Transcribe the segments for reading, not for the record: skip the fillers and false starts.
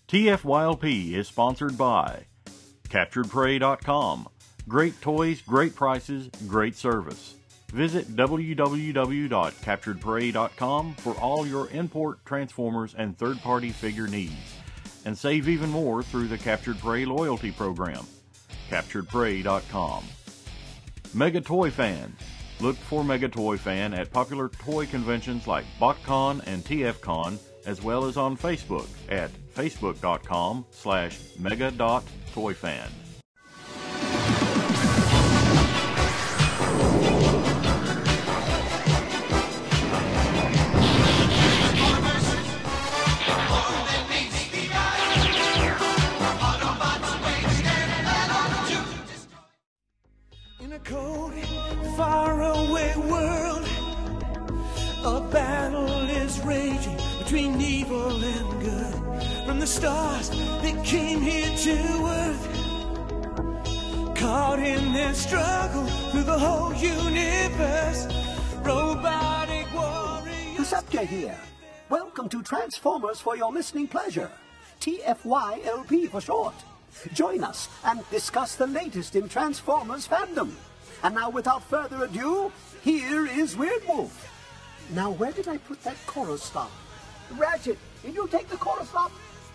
TFYLP is sponsored by CapturedPrey.com. Great toys, great prices, great service. Visit www.CapturedPrey.com for all your import, Transformers, and third-party figure needs. And save even more through the Captured Prey loyalty program. CapturedPrey.com. Mega Toy Fan. Look for Mega Toy Fan at popular toy conventions like BotCon and TFCon, as well as on Facebook at facebook.com/mega.toyfan. In a cold, faraway world, a battle is raging between evil and good. From the stars that came here to Earth, caught in their struggle through the whole universe, robotic warriors. Perceptor here. Welcome to Transformers for your listening pleasure. TFYLP for short. Join us and discuss the latest in Transformers fandom. And now, without further ado, here is Weird Wolf. Now, where did I put that chorus stop? Ratchet, did you take the chorus stop?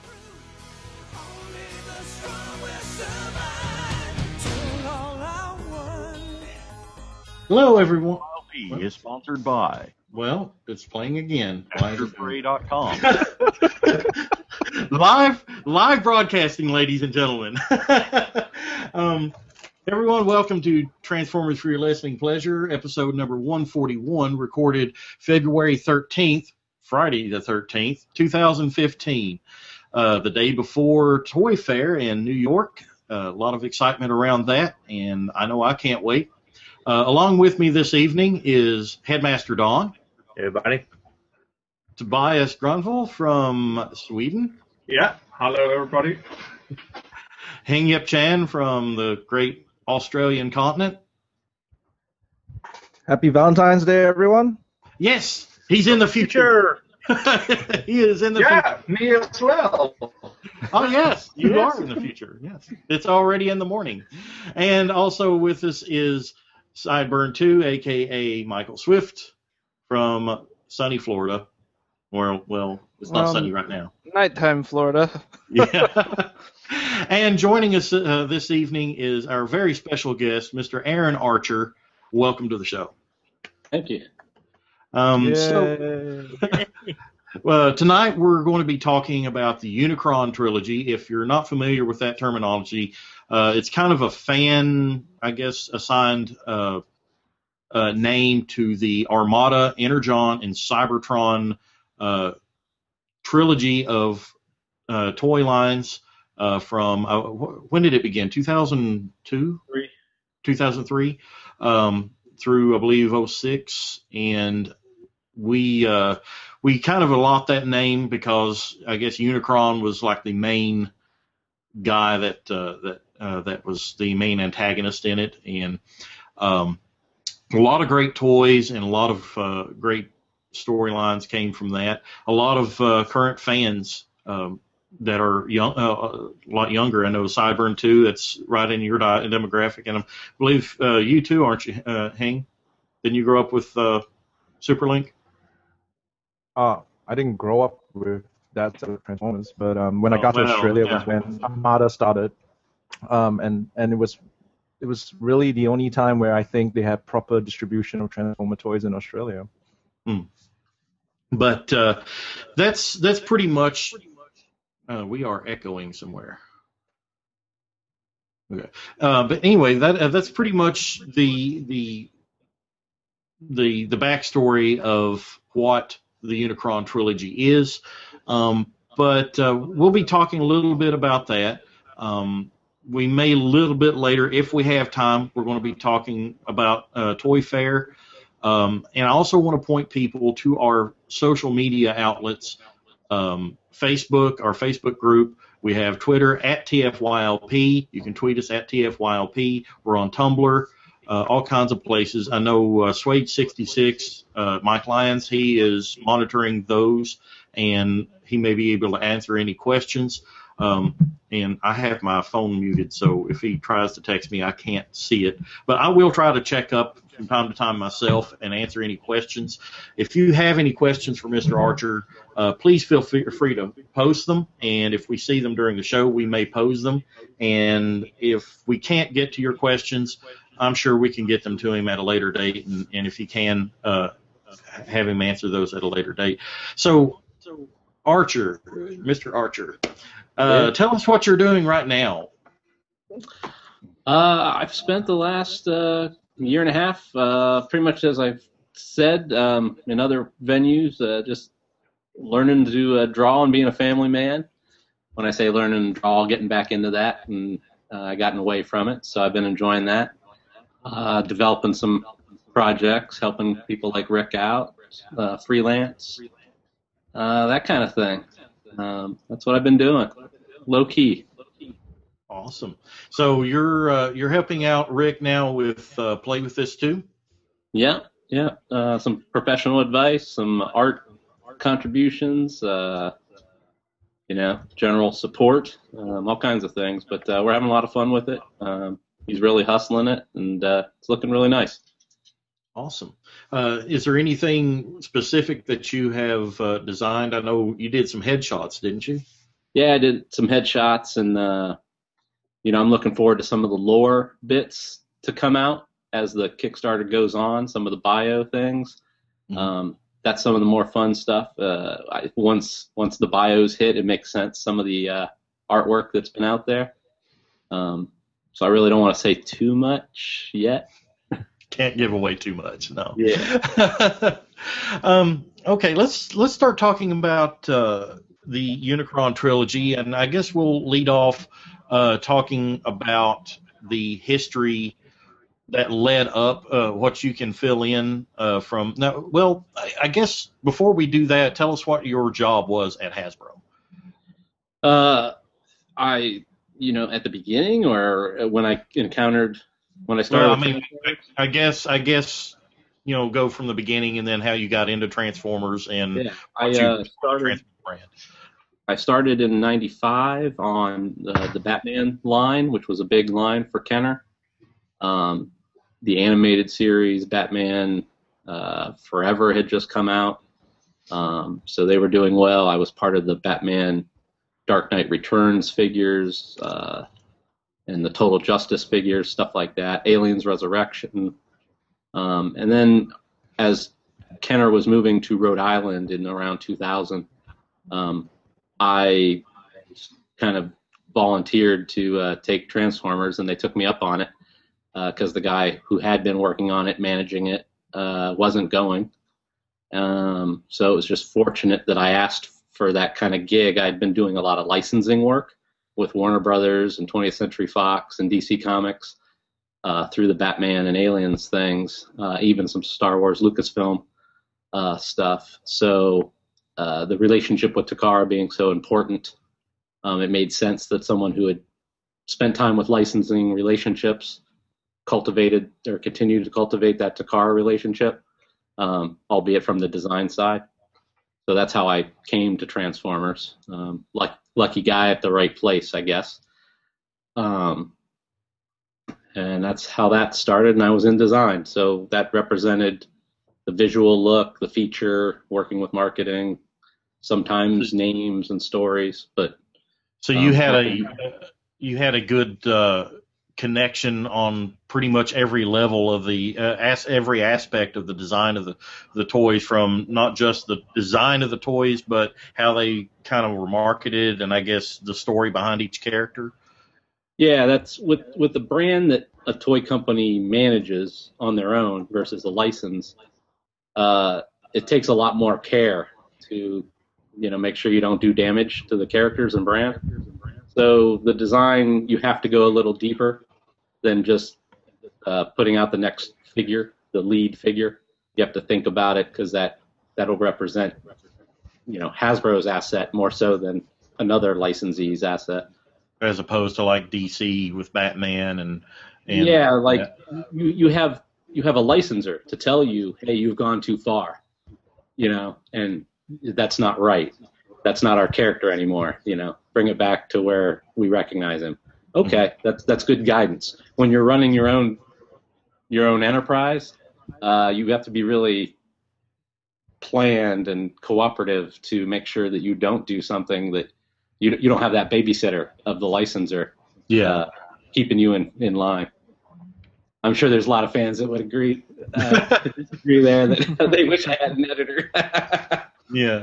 Only the strong will survive till all I want. Hello, everyone. TFYLP is sponsored by Well, it's playing again. CapturedPrey.com. live broadcasting, ladies and gentlemen. Everyone, welcome to Transformers for Your Listening Pleasure, episode number 141, recorded February 13th, Friday the 13th, 2015, the day before Toy Fair in New York. A lot of excitement around that, and I know I can't wait. Along with me this evening is Headmaster Don. Hey, everybody. Tobias Grunwald from Sweden. Yeah, hello, everybody. Heng Yip Chan from the great Australian continent. Happy Valentine's Day, everyone. Yes, he's in the future. He is in the future. Yeah, me as well. Oh, yes, you Yes. are in the future. Yes, it's already in the morning. And also with us is Sideburn 2, a.k.a. Michael Swift from sunny Florida. Well, it's not sunny right now. Nighttime, Florida. Yeah. And joining us this evening is our very special guest, Mr. Aaron Archer. Welcome to the show. Thank you. Tonight we're going to be talking about the Unicron trilogy. If you're not familiar with that terminology, it's kind of a fan, I guess, assigned name to the Armada, Energon, and Cybertron trilogy of toy lines from when did it begin? 2002? 2003 through, I believe, 2006. And we kind of allot that name because I guess Unicron was like the main guy that was the main antagonist in it. And a lot of great toys and a lot of great storylines came from that. A lot of current fans that are young, a lot younger. I know Sideburn 2, that's right in your demographic. And I believe you too, aren't you, Heng? Didn't you grow up with Superlink? I didn't grow up with that set of Transformers, but when I got to Australia was when Armada started, and it was really the only time where I think they had proper distribution of Transformer toys in Australia. But that's pretty much. We are echoing somewhere. Okay, but anyway, that's pretty much the backstory of what the Unicron trilogy is. But we'll be talking a little bit about that. We may a little bit later, if we have time, we're going to be talking about Toy Fair. And I also want to point people to our social media outlets, Facebook, our Facebook group. We have Twitter at TFYLP. You can tweet us at TFYLP. We're on Tumblr, all kinds of places. I know Suede66, Mike Lyons, he is monitoring those and he may be able to answer any questions. And I have my phone muted, so if he tries to text me, I can't see it. But I will try to check up from time to time myself and answer any questions. If you have any questions for Mr. Archer, please feel free to post them. And if we see them during the show, we may pose them. And if we can't get to your questions, I'm sure we can get them to him at a later date. And if he can, have him answer those at a later date. So Archer, Mr. Archer, tell us what you're doing right now. I've spent the last year and a half, pretty much as I've said, in other venues, just learning to draw and being a family man. When I say learning to draw, getting back into that, and gotten away from it, so I've been enjoying that. Developing some projects, helping people like Rick out, freelance, that kind of thing. That's what I've been doing, low key. Awesome. So you're helping out Rick now with Play With This too? Yeah. Some professional advice, some art contributions, general support, all kinds of things. But we're having a lot of fun with it. He's really hustling it, and it's looking really nice. Awesome. Is there anything specific that you have designed? I know you did some headshots, didn't you? Yeah, I did some headshots, and I'm looking forward to some of the lore bits to come out as the Kickstarter goes on, some of the bio things. Mm-hmm. That's some of the more fun stuff. Once the bios hit, it makes sense, some of the artwork that's been out there. So I really don't want to say too much yet. Can't give away too much, no. Yeah. Okay, let's start talking about the Unicron trilogy, and I guess we'll lead off talking about the history that led up, what you can fill in from now. Well, I guess before we do that, tell us what your job was at Hasbro. At the beginning, or when I started. Well, I guess go from the beginning and then how you got into Transformers and I started in '95 on the Batman line, which was a big line for Kenner. The animated series Batman Forever had just come out, so they were doing well. I was part of the Batman Dark Knight Returns figures and the Total Justice figures, stuff like that, Aliens Resurrection. And then as Kenner was moving to Rhode Island in around 2000, I kind of volunteered to take Transformers, and they took me up on it because the guy who had been working on it, managing it, wasn't going. So it was just fortunate that I asked for that kind of gig. I'd been doing a lot of licensing work with Warner Brothers and 20th Century Fox and DC Comics through the Batman and Aliens things, even some Star Wars Lucasfilm stuff. So the relationship with Takara being so important, it made sense that someone who had spent time with licensing relationships cultivated or continued to cultivate that Takara relationship, albeit from the design side. So that's how I came to Transformers. Lucky guy at the right place, I guess. And that's how that started, and I was in design. So that represented the visual look, the feature, working with marketing, sometimes names and stories. But so you had a good connection on pretty much every level of the every aspect of the design of the toys, from not just the design of the toys, but how they kind of were marketed, and I guess the story behind each character. Yeah, that's with the brand that a toy company manages on their own versus a license. It takes a lot more care to make sure you don't do damage to the characters and brand. So the design, you have to go a little deeper than just putting out the next figure, the lead figure. You have to think about it, because that'll represent Hasbro's asset more so than another licensee's asset. As opposed to like DC with Batman and yeah, like you have a licensor to tell you, hey, you've gone too far, and that's not right. That's not our character anymore. Bring it back to where we recognize him. Okay, that's good guidance. When you're running your own enterprise, you have to be really planned and cooperative to make sure that you don't do something that you don't have that babysitter of the licensor keeping you in line. I'm sure there's a lot of fans that would agree disagree there that they wish I had an editor. Yeah.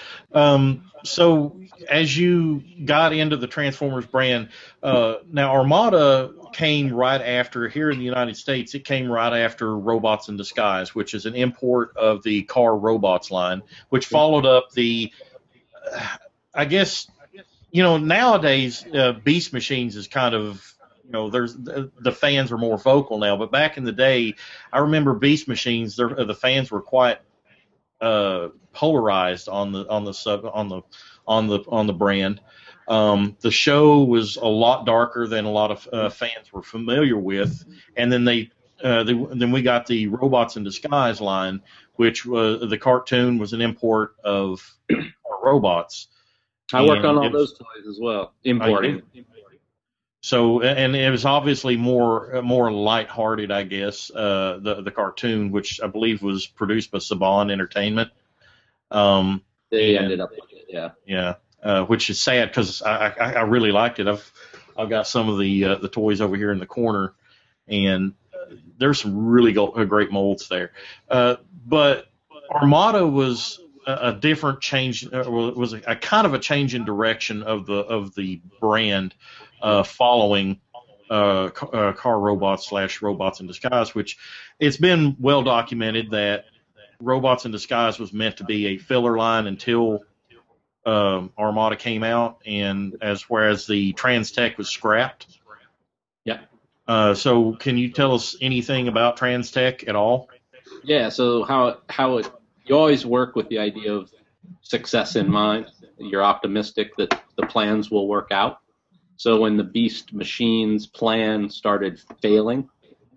So as you got into the Transformers brand, now Armada came right after, here in the United States, it came right after Robots in Disguise, which is an import of the Car Robots line, which followed up the, I guess, nowadays Beast Machines is kind of, there's the fans are more vocal now, but back in the day, I remember Beast Machines, the fans were quite polarized on the brand. The show was a lot darker than a lot of fans were familiar with, and then then we got the Robots in Disguise line, which was the cartoon was an import of Robots. I worked on all those toys as well, importing. So, and it was obviously more lighthearted, I guess. The cartoon, which I believe was produced by Saban Entertainment. They ended up with it, yeah. Yeah, which is sad because I really liked it. I've got some of the toys over here in the corner, and there's some really great molds there. But Armada was a different change. Was a kind of a change in direction of the brand. Following Car Robots / Robots in Disguise, which it's been well documented that Robots in Disguise was meant to be a filler line until Armada came out, and whereas the Trans-Tech was scrapped. Yeah. So can you tell us anything about Trans-Tech at all? Yeah. So you always work with the idea of success in mind. You're optimistic that the plans will work out. So when the Beast Machines plan started failing,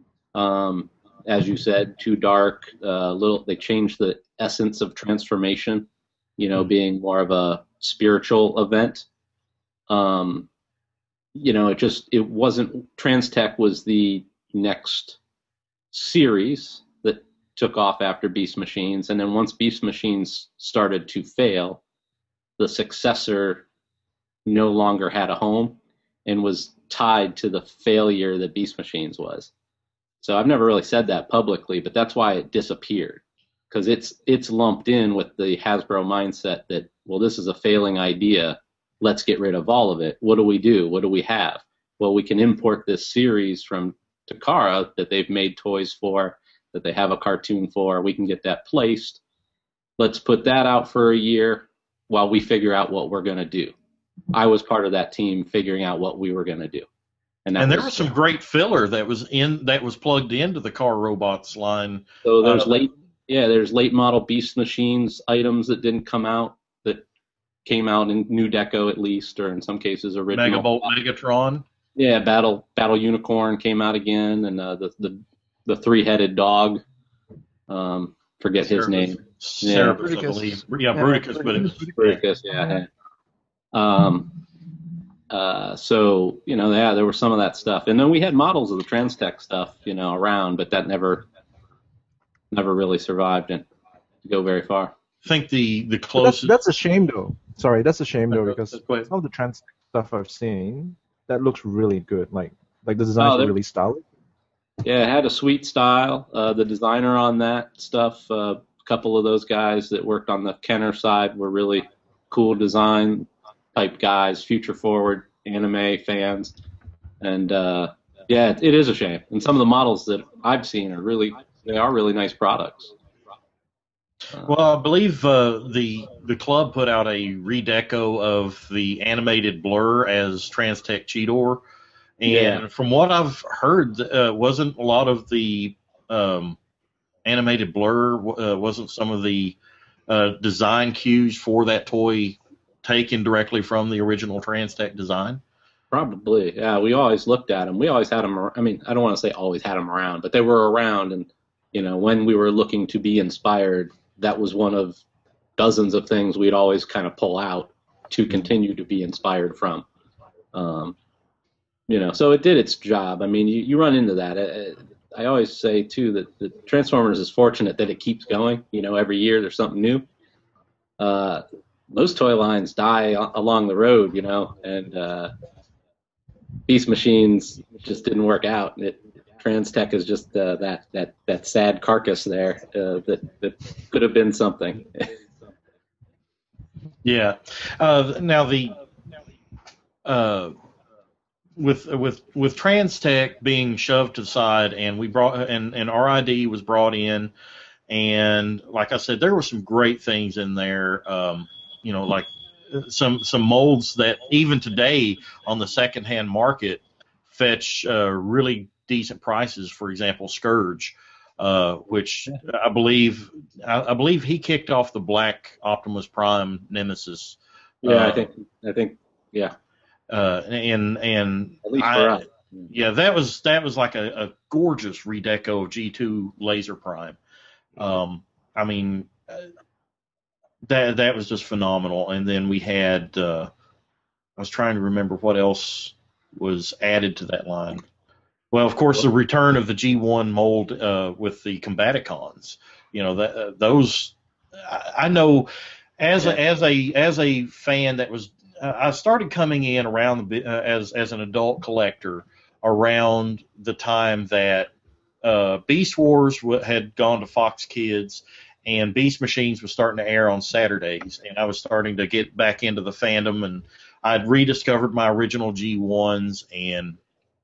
as you said, too dark, they changed the essence of transformation, being more of a spiritual event. It wasn't, Trans-Tech was the next series that took off after Beast Machines. And then once Beast Machines started to fail, the successor no longer had a home and was tied to the failure that Beast Machines was. So I've never really said that publicly, but that's why it disappeared, because it's lumped in with the Hasbro mindset that, well, this is a failing idea. Let's get rid of all of it. What do we do? What do we have? Well, we can import this series from Takara that they've made toys for, that they have a cartoon for. We can get that placed. Let's put that out for a year while we figure out what we're going to do. I was part of that team figuring out what we were going to do. And there was some great filler that was plugged into the Car Robots line. So there's there's late model Beast Machines items that didn't come out, that came out in New Deco at least, or in some cases original. Megabolt Megatron. Yeah, Battle Unicorn came out again, and the three-headed dog. Forget his name. Cerebus, I believe. Yeah, Bruticus. Bruticus, yeah. So, there was some of that stuff. And then we had models of the Trans-Tech stuff, around, but that never really survived and go very far. I think the closest... That's a shame, though. Sorry, that's a shame, though, because some of the Trans-Tech stuff I've seen, that looks really good. Like the designs are really stylish. Yeah, it had a sweet style. The designer on that stuff, a couple of those guys that worked on the Kenner side were really cool design type guys, future forward anime fans, and it is a shame. And some of the models that I've seen are really nice products. Well, I believe the club put out a redeco of the animated Blur as Trans-Tech Cheetor, and from what I've heard, wasn't a lot of the animated Blur wasn't some of the design cues for that toy taken directly from the original Trans-Tech design? Probably, yeah. We always looked at them. We always had them. I mean, I don't want to say always had them around, but they were around. And when we were looking to be inspired, that was one of dozens of things we'd always kind of pull out to continue to be inspired from. So it did its job. I mean, you run into that. I always say, too, that the Transformers is fortunate that it keeps going. Every year there's something new. Most toy lines die along the road, and Beast Machines just didn't work out. Trans-Tech is just that sad carcass there that could have been something. Yeah. Now with Trans-Tech being shoved to the side, and we brought and RID was brought in, and like I said, there were some great things in there. Like some molds that even today on the secondhand market fetch really decent prices. For example, Scourge, which I believe he kicked off the Black Optimus Prime Nemesis. Yeah, I think yeah. And at least for us. Yeah, that was like a gorgeous redeco of G2 Laser Prime. I mean, that was just phenomenal. And then we had I was trying to remember what else was added to that line. Well, of course, the return of the G1 mold with the Combaticons. Those I know as a fan that was. I started coming in around as an adult collector around the time that Beast Wars had gone to Fox Kids and Beast Machines was starting to air on Saturdays, and I was starting to get back into the fandom, and I'd rediscovered my original G1s, and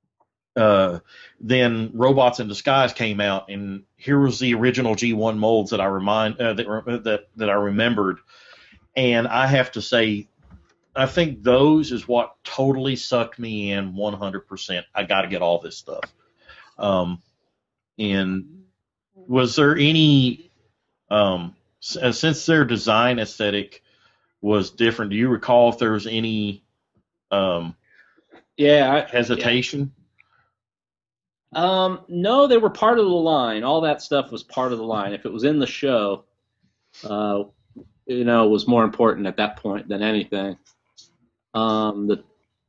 then Robots in Disguise came out, and here was the original G1 molds that I that I remembered, and I have to say, I think those is what totally sucked me in 100%. I got to get all this stuff. And was there any, since their design aesthetic was different, do you recall if there was any hesitation? No, they were part of the line. All that stuff was part of the line. If it was in the show, it was more important at that point than anything. The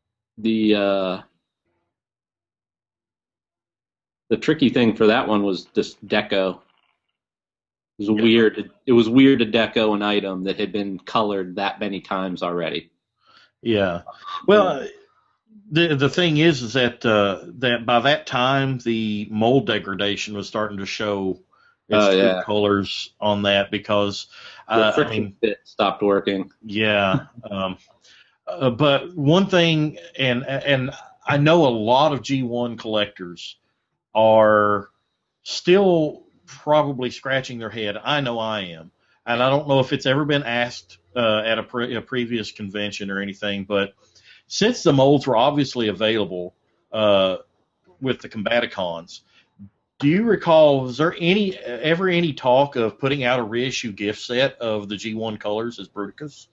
tricky thing for that one was just deco. It was weird to deco an item that had been colored that many times already. Yeah. Well, the thing is that that by that time the mold degradation was starting to show its true colors on that, because the friction fit stopped working. Yeah. But one thing, and I know a lot of G1 collectors are still probably scratching their head. I know I am. And I don't know if it's ever been asked at a previous convention or anything, but since the molds were obviously available with the Combaticons, do you recall, was there ever any talk of putting out a reissue gift set of the G1 colors as Bruticus?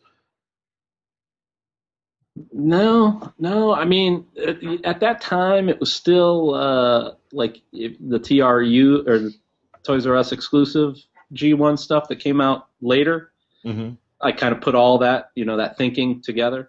No. I mean, at that time, it was still like the TRU or the Toys R Us exclusive G1 stuff that came out later. Mm-hmm. I kind of put all that, that thinking together.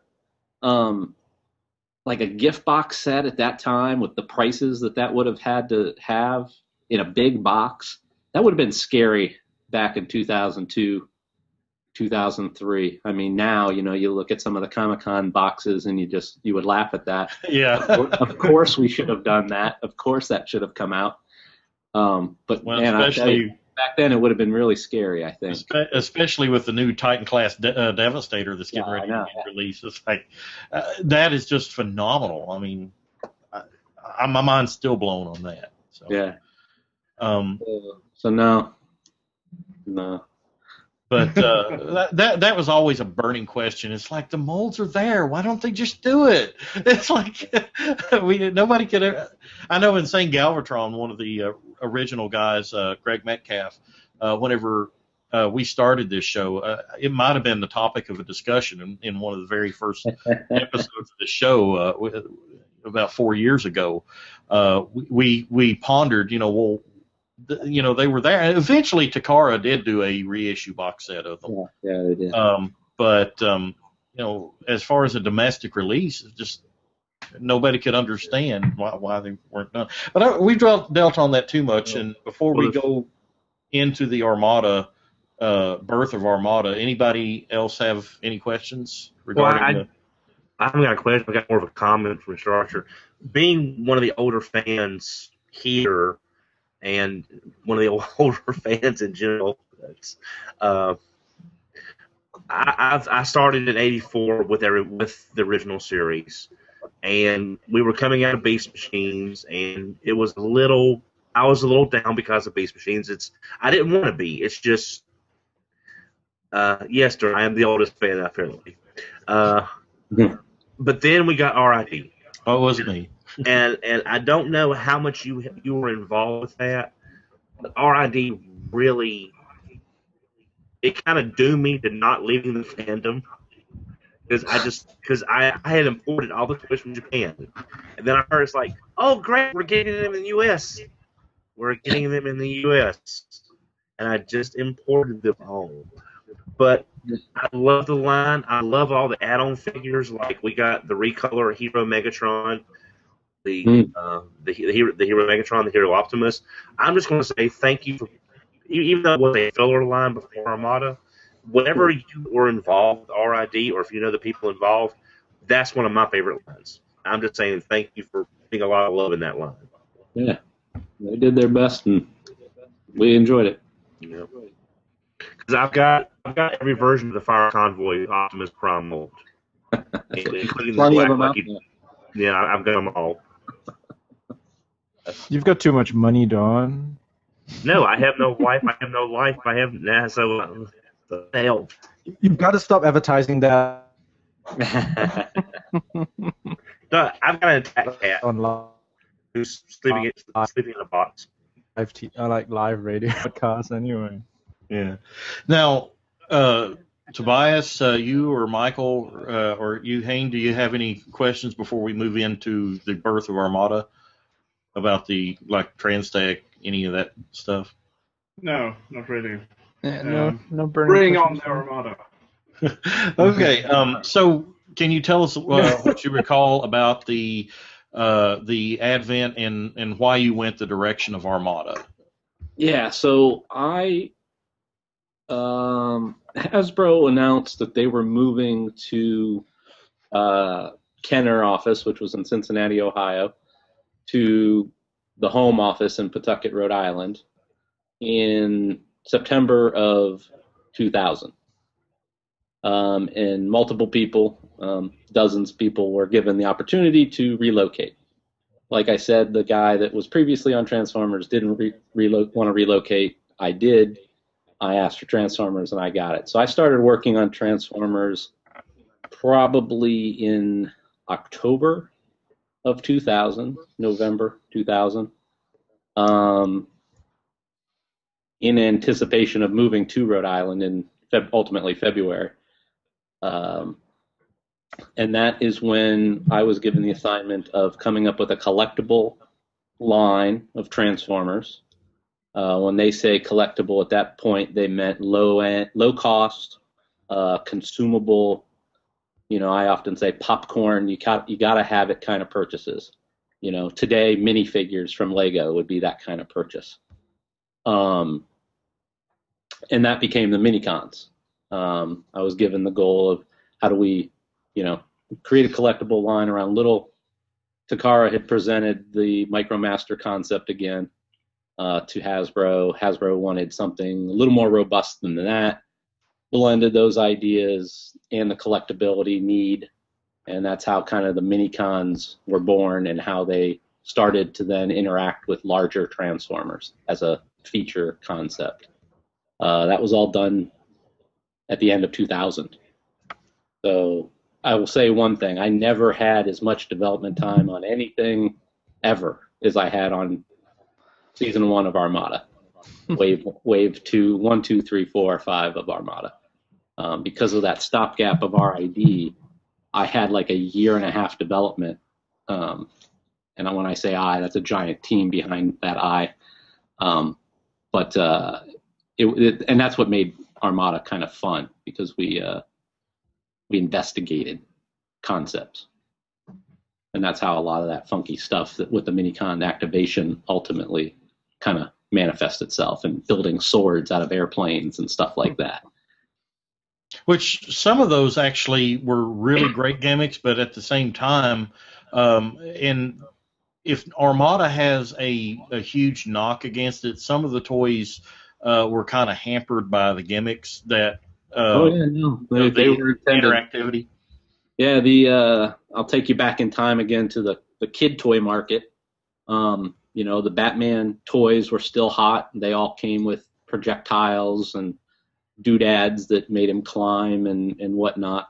Like a gift box set at that time with the prices that would have had to have in a big box, that would have been scary back in 2002. 2003. I mean, now, you look at some of the Comic-Con boxes and you would laugh at that. Yeah. Of course we should have done that. Of course that should have come out. But man, especially back then it would have been really scary, I think. Especially with the new Titan class Devastator that's getting ready to be released. It's like, that is just phenomenal. I mean, my mind's still blown on that. So. Yeah. So no. But that was always a burning question. It's like, the molds are there. Why don't they just do it? It's like nobody could ever. I know Insane Galvatron, one of the original guys, Greg Metcalf, whenever we started this show, it might have been the topic of a discussion in one of the very first episodes of the show about 4 years ago. We pondered, well, they were there. And eventually, Takara did do a reissue box set of them. Yeah, they did. But as far as a domestic release, just nobody could understand why they weren't done. But we've dealt on that too much. And before we go into the Armada, birth of Armada, anybody else have any questions regarding I haven't got a question. I got more of a comment for Mr. Archer. Being one of the older fans here and one of the older fans in general, I started in '84 with the original series, and we were coming out of Beast Machines, and I was a little down because of Beast Machines. I didn't want to be. It's just yes, sir, I am the oldest fan apparently. But then we got RID. Oh, it wasn't me. and I don't know how much you were involved with that, but RID really, it kind of doomed me to not leaving the fandom because I had imported all the toys from Japan, and then I heard it's like, oh great, we're getting them in the U.S. And I just imported them home. But I love the line. I love all the add-on figures. Like we got the recolor Hero Megatron, the Hero Megatron, the Hero Optimus. I'm just going to say thank you for, even though it was a filler line before Armada, whenever you were involved with RID, or if you know the people involved, that's one of my favorite lines. I'm just saying thank you for putting a lot of love in that line. Yeah, they did their best, and we enjoyed it. Yeah. Because I've got every version of the Fire Convoy Optimus Prime mold, including the Black Lucky. Yeah, I've got them all. You've got too much money, Don. No, I have no wife. I have no life. I have so the hell. You've got to stop advertising that. No, I've got an attack cat Online. who's sleeping in a box. I like live radio podcasts anyway. Yeah. Now, Tobias, you or Michael, or you, Hayne, do you have any questions before we move into the birth of Armada about the Transtech, any of that stuff? No, not really. No burning. Bring on the Armada. Okay. So, can you tell us what you recall about the advent and why you went the direction of Armada? Yeah. So Hasbro announced that they were moving to Kenner office, which was in Cincinnati, Ohio, to the home office in Pawtucket, Rhode Island, in September of 2000. And multiple people, dozens of people, were given the opportunity to relocate. Like I said, the guy that was previously on Transformers didn't want to relocate. I did. I asked for Transformers, and I got it. So I started working on Transformers probably in October of 2000, November 2000, in anticipation of moving to Rhode Island in ultimately February. And that is when I was given the assignment of coming up with a collectible line of Transformers. When they say collectible, at that point they meant low cost, consumable. I often say popcorn. You got to have it kind of purchases. Today minifigures from Lego would be that kind of purchase. And that became the Minicons. I was given the goal of how do we, create a collectible line around little. Takara had presented the MicroMaster concept again. To Hasbro. Hasbro wanted something a little more robust than that, blended those ideas and the collectability need, and that's how kind of the Minicons were born and how they started to then interact with larger Transformers as a feature concept. That was all done at the end of 2000. So I will say one thing, I never had as much development time on anything ever as I had on Season 1 of Armada, wave 2, 1, 2, 3, 4, 5 of Armada. Because of that stopgap of RID, I had like a year and a half development. And when I say I, that's a giant team behind that I. but and that's what made Armada kind of fun, because we investigated concepts, and that's how a lot of that funky stuff that with the Minicon activation ultimately kind of manifests itself in building swords out of airplanes and stuff like that. Which some of those actually were really great gimmicks, but at the same time, and if Armada has a huge knock against it, some of the toys were kind of hampered by the gimmicks that they were intended. Interactivity. Yeah, I'll take you back in time again to the kid toy market. The Batman toys were still hot. They all came with projectiles and doodads that made him climb and whatnot.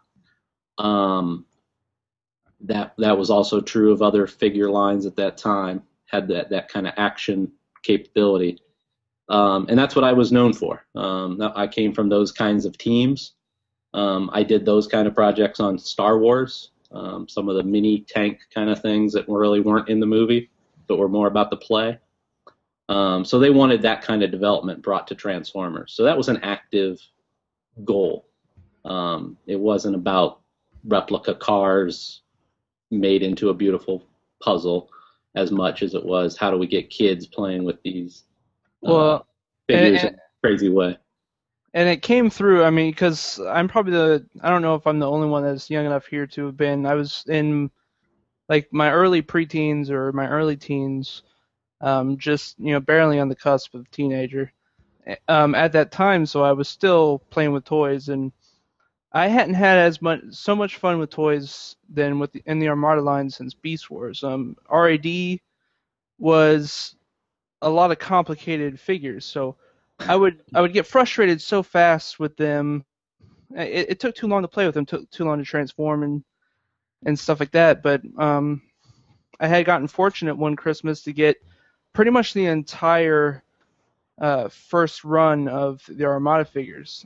That was also true of other figure lines at that time, had that kind of action capability. And that's what I was known for. I came from those kinds of teams. I did those kind of projects on Star Wars, some of the mini tank kind of things that really weren't in the movie, but were more about the play. So they wanted that kind of development brought to Transformers. So that was an active goal. It wasn't about replica cars made into a beautiful puzzle as much as it was how do we get kids playing with these figures in a crazy way. And it came through, because I'm probably I don't know if I'm the only one that's young enough here to have been, I was in like my early preteens or my early teens, just, barely on the cusp of teenager at that time. So I was still playing with toys, and I hadn't had so much fun with toys than in the Armada line since Beast Wars. RAD was a lot of complicated figures, so I would get frustrated so fast with them. It took too long to play with them, took too long to transform and stuff like that. But I had gotten fortunate one Christmas to get pretty much the entire first run of the Armada figures.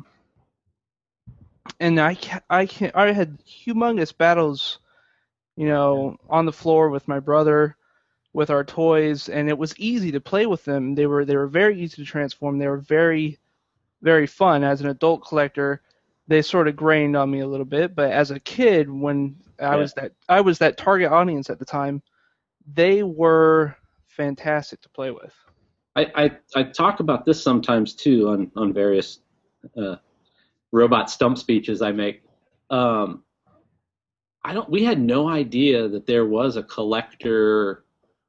And I had humongous battles, on the floor with my brother, with our toys, and it was easy to play with them. They were very easy to transform. They were very, very fun. As an adult collector, they sort of grained on me a little bit, but as a kid, when I was that target audience at the time, they were fantastic to play with. I talk about this sometimes too on various robot stump speeches I make. We had no idea that there was a collector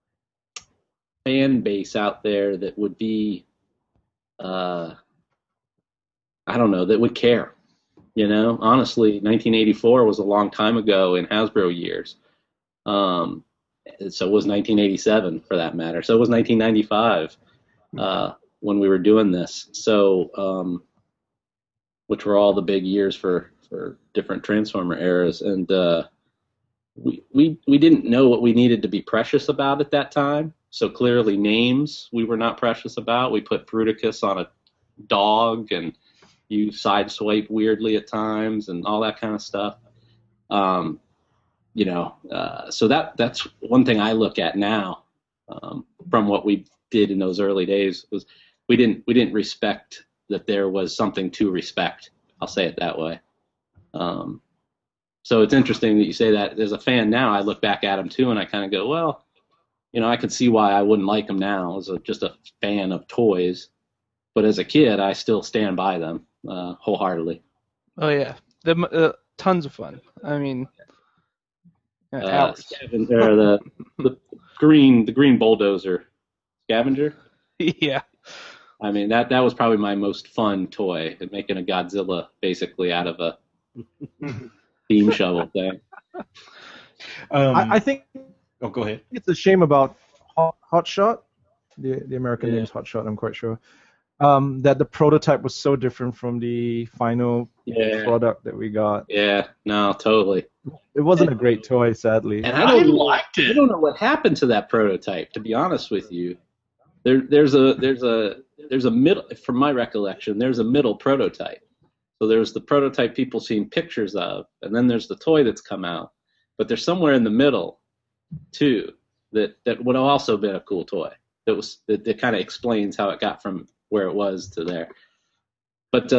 fan base out there that would be, that would care. Honestly, 1984 was a long time ago in Hasbro years. So it was 1987 for that matter. So it was 1995 when we were doing this. So, which were all the big years for different Transformer eras. And we didn't know what we needed to be precious about at that time. So clearly names we were not precious about. We put Bruticus on a dog, and you sideswipe weirdly at times and all that kind of stuff. So that's one thing I look at now from what we did in those early days was we didn't respect that there was something to respect. I'll say it that way. So it's interesting that you say that. As a fan now, I look back at him too, and I kind of go, well, I could see why I wouldn't like them now as just a fan of toys. But as a kid, I still stand by them wholeheartedly. Oh yeah, tons of fun. The green bulldozer, Scavenger. Yeah. That was probably my most fun toy, making a Godzilla basically out of a steam shovel thing. I think. Oh, go ahead. It's a shame about Hotshot. The American name is Hotshot, I'm quite sure. That the prototype was so different from the final product that we got. Yeah, no, totally. It wasn't a great toy, sadly. And I liked it. I don't know what happened to that prototype, to be honest with you. There's a middle, from my recollection, there's a middle prototype. So there's the prototype people seen pictures of, and then there's the toy that's come out. But there's somewhere in the middle, too, that would have also been a cool toy. that kind of explains how it got from where it was to there. But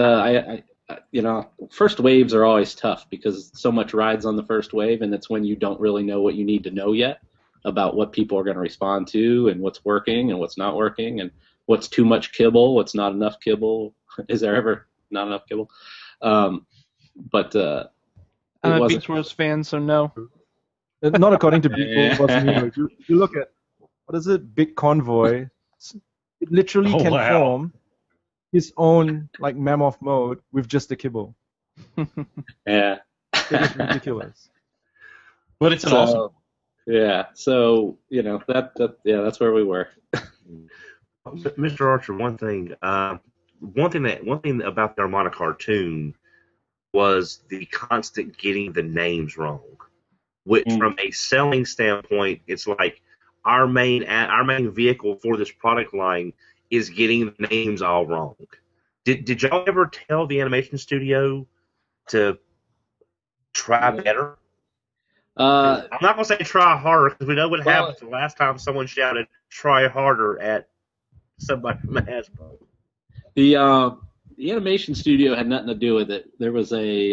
first waves are always tough because so much rides on the first wave, and it's when you don't really know what you need to know yet about what people are going to respond to and what's working and what's not working and what's too much kibble, what's not enough kibble. Is there ever not enough kibble? I'm a Beach Wars fan, so no. Not according to people. If you look at, what is it, Big Convoy, it literally can form his own like Mammoth mode with just the kibble. Yeah. It is ridiculous. But it's awesome. Yeah. So, that's where we were. Mr. Archer, one thing about the Armada cartoon was the constant getting the names wrong, which from a selling standpoint, it's like our main vehicle for this product line is getting the names all wrong. Did y'all ever tell the animation studio to try better? I'm not going to say try harder because we know what happened the last time someone shouted try harder at somebody from Hasbro. The animation studio had nothing to do with it. There was we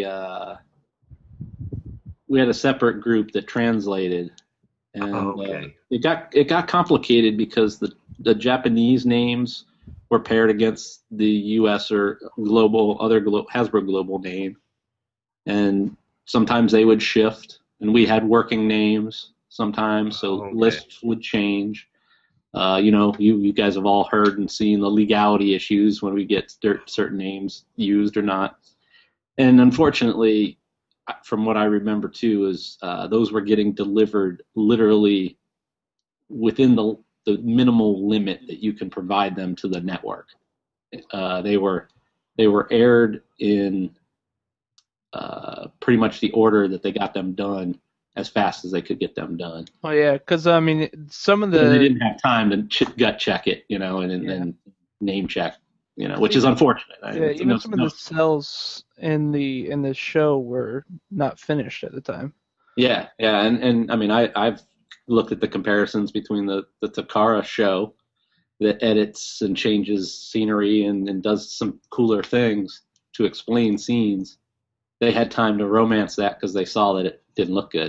had a separate group that translated, and it got complicated because the Japanese names were paired against the U.S. or Hasbro global name, and sometimes they would shift, and we had working names sometimes, so lists would change. You guys have all heard and seen the legality issues when we get certain names used or not. And unfortunately, from what I remember too, is those were getting delivered literally within the minimal limit that you can provide them to the network. They were aired in pretty much the order that they got them done, as fast as they could get them done. Oh yeah, because some of they didn't have time to gut check it, and name check, which is unfortunate. Yeah, even some of the cells in the show were not finished at the time. Yeah, and I've looked at the comparisons between the Takara show that edits and changes scenery and does some cooler things to explain scenes. They had time to romance that because they saw that it didn't look good,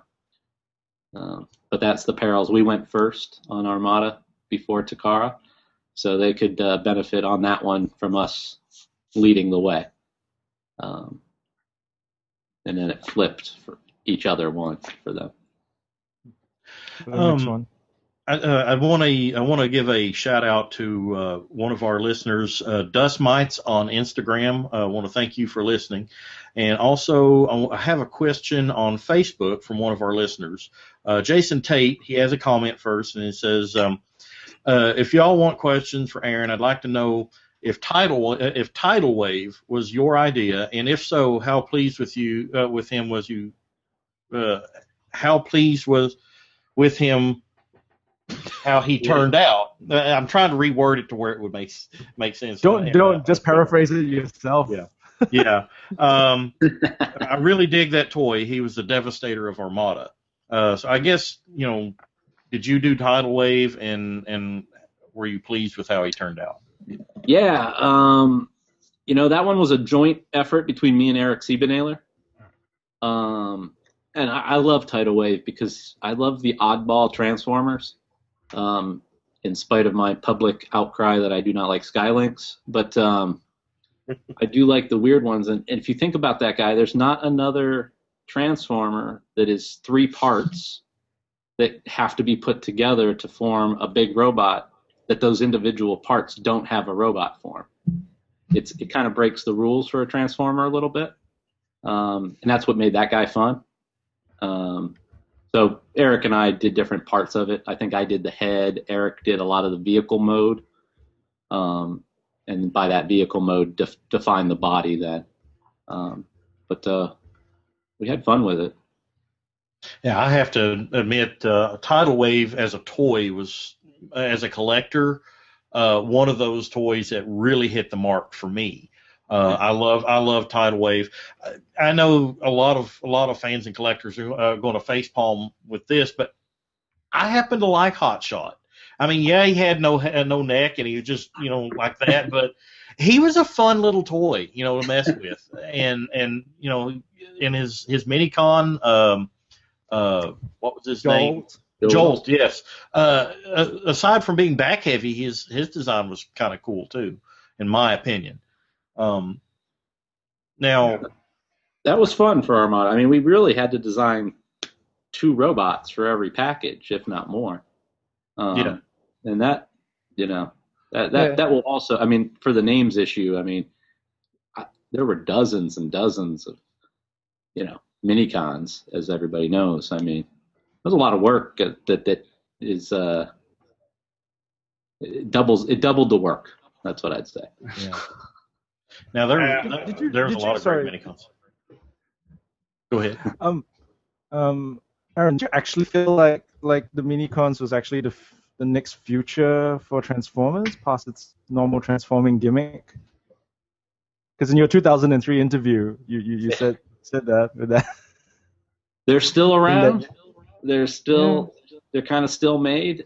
but that's the perils. We went first on Armada before Takara, so they could benefit on that one from us leading the way. And then it flipped for each other one for them. Next one. I want to give a shout out to one of our listeners, Dust Mites on Instagram. I want to thank you for listening, and also I have a question on Facebook from one of our listeners, Jason Tate. He has a comment first, and it says, "If y'all want questions for Aaron, I'd like to know if Tidal Wave was your idea, and if so, how pleased with him was you? How pleased was with him?" How he turned out. I'm trying to reword it to where it would make sense. Don't just paraphrase it yourself. Yeah. I really dig that toy. He was the Devastator of Armada. So I guess did you do Tidal Wave and were you pleased with how he turned out? Yeah. That one was a joint effort between me and Eric Siebenahler. And I love Tidal Wave because I love the oddball Transformers. In spite of my public outcry that I do not like Skylinks, but I do like the weird ones. And if you think about that guy, there's not another Transformer that is 3 parts that have to be put together to form a big robot that those individual parts don't have a robot form. It kind of breaks the rules for a Transformer a little bit, and that's what made that guy fun. So Eric and I did different parts of it. I think I did the head. Eric did a lot of the vehicle mode. And by that vehicle mode, define the body then. But we had fun with it. Yeah, I have to admit, Tidal Wave as a toy was, as a collector, one of those toys that really hit the mark for me. I love Tidal Wave. I know a lot of fans and collectors are going to facepalm with this, but I happen to like Hot Shot. I mean, yeah, he had no neck, and he was just like that, but he was a fun little toy, to mess with, and in his Minicon, what was his name? Jolt, yes. Aside from being back heavy, his design was kind of cool too, in my opinion. Now, that was fun for Armada. I mean, we really had to design 2 robots for every package, if not more. Yeah. And that, that will also. I mean, for the names issue, I mean, there were dozens and dozens of, Minicons, as everybody knows. I mean, there's a lot of work that is it doubled the work. That's what I'd say. Yeah. Now there was a lot of great Minicons. Go ahead. Aaron, do you actually feel like the Minicons was actually the next future for Transformers, past its normal transforming gimmick? Because in your 2003 interview, you said that. They're still around. They're still they're kind of still made.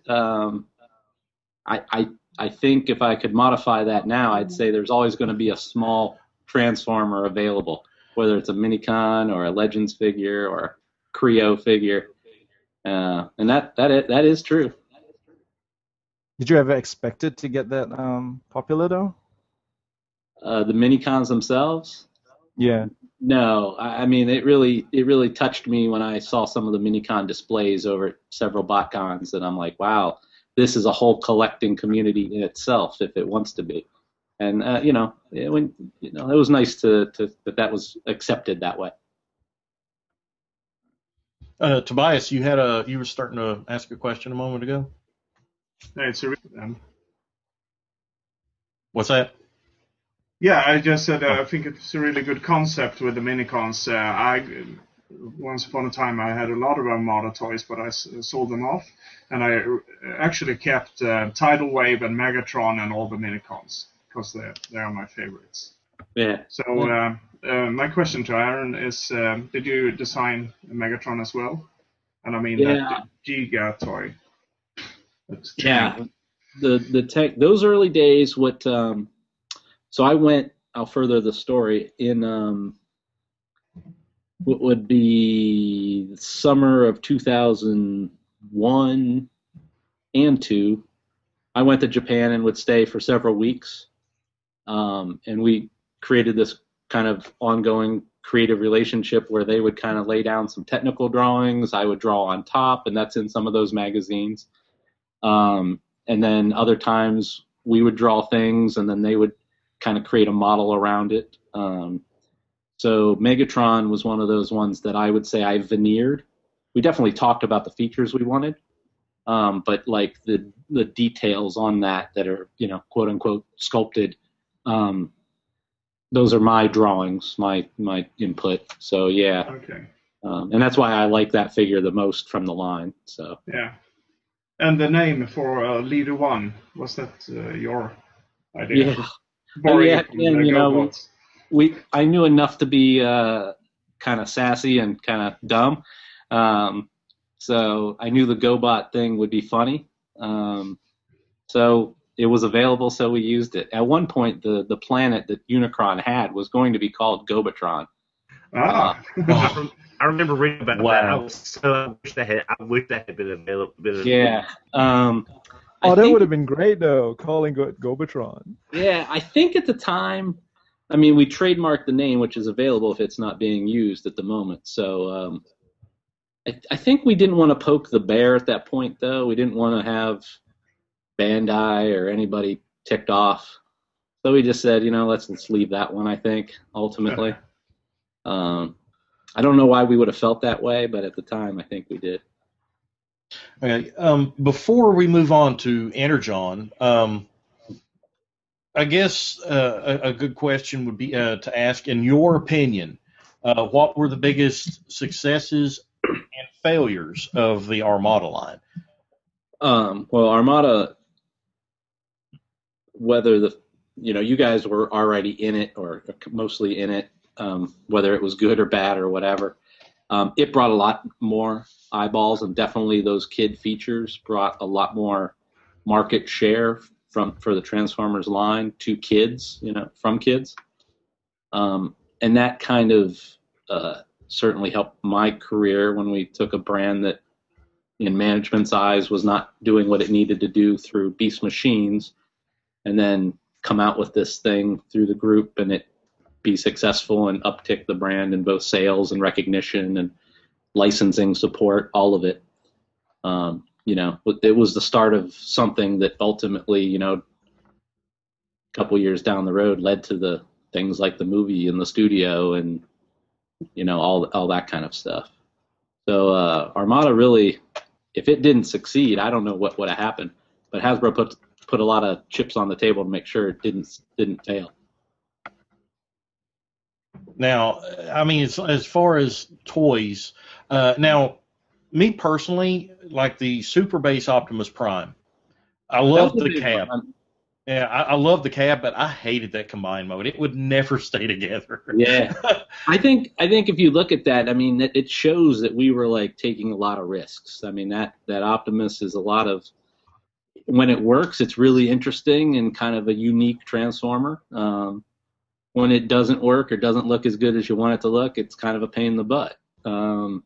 I think if I could modify that now, I'd say there's always going to be a small Transformer available, whether it's a Minicon or a Legends figure or a Creo figure, and that is true. Did you ever expect it to get that popular though? The Minicons themselves? Yeah. No, I mean it really touched me when I saw some of the Minicon displays over at several BotCons, and I'm like, wow, this is a whole collecting community in itself if it wants to be. And it was nice that was accepted that way. Tobias, you were starting to ask a question a moment ago. It's What's that? Yeah, I just said I think it's a really good concept with the Minicons. Once upon a time I had a lot of Armada toys, but I sold them off, and I actually kept Tidal Wave and Megatron and all the Minicons because they are my favorites. Yeah. So my question to Aaron is, did you design Megatron as well? And I mean that Giga toy. Yeah. The tech, those early days, so I'll further the story in what would be the summer of 2001 and 2. I went to Japan and would stay for several weeks, and we created this kind of ongoing creative relationship where they would kind of lay down some technical drawings, I would draw on top, and that's in some of those magazines. And then other times we would draw things, and then they would kind of create a model around it. So Megatron was one of those ones that I would say I veneered. We definitely talked about the features we wanted, but like the details on that are, quote unquote sculpted, those are my drawings, my input. So yeah. Okay. And that's why I like that figure the most from the line. So yeah. And the name for Leader One, was that your idea? Yeah. I knew enough to be kind of sassy and kind of dumb. So I knew the GoBot thing would be funny. So it was available, so we used it. At one point, the planet that Unicron had was going to be called Gobatron. I remember reading about that. I wish that had been available. Yeah. That would have been great, though, calling it Gobatron. Yeah, I think at the time, I mean, we trademarked the name, which is available if it's not being used at the moment. So I think we didn't want to poke the bear at that point, though. We didn't want to have Bandai or anybody ticked off. So we just said, let's leave that one, I think, ultimately. I don't know why we would have felt that way, but at the time, I think we did. Okay. Before we move on to Energon, I guess a good question would be to ask, in your opinion, what were the biggest successes and failures of the Armada line? Well, Armada, whether you guys were already in it or mostly in it, whether it was good or bad or whatever, it brought a lot more eyeballs, and definitely those kid features brought a lot more market share for the Transformers line to kids, from kids. And that kind of certainly helped my career when we took a brand that in management's eyes was not doing what it needed to do through Beast Machines, and then come out with this thing through the group and it be successful and uptick the brand in both sales and recognition and licensing support, all of it. It was the start of something that ultimately, a couple years down the road led to the things like the movie and the studio and, all that kind of stuff. So Armada really, if it didn't succeed, I don't know what would have happened. But Hasbro put a lot of chips on the table to make sure it didn't fail. Now, I mean, as far as toys, now, me personally, like the Super Base Optimus Prime, I love the cab. Yeah, I love the cab, but I hated that combined mode. It would never stay together. Yeah, I think if you look at that, I mean, it shows that we were like taking a lot of risks. I mean, that Optimus is a lot of, when it works, it's really interesting and kind of a unique Transformer. When it doesn't work or doesn't look as good as you want it to look, it's kind of a pain in the butt. I'll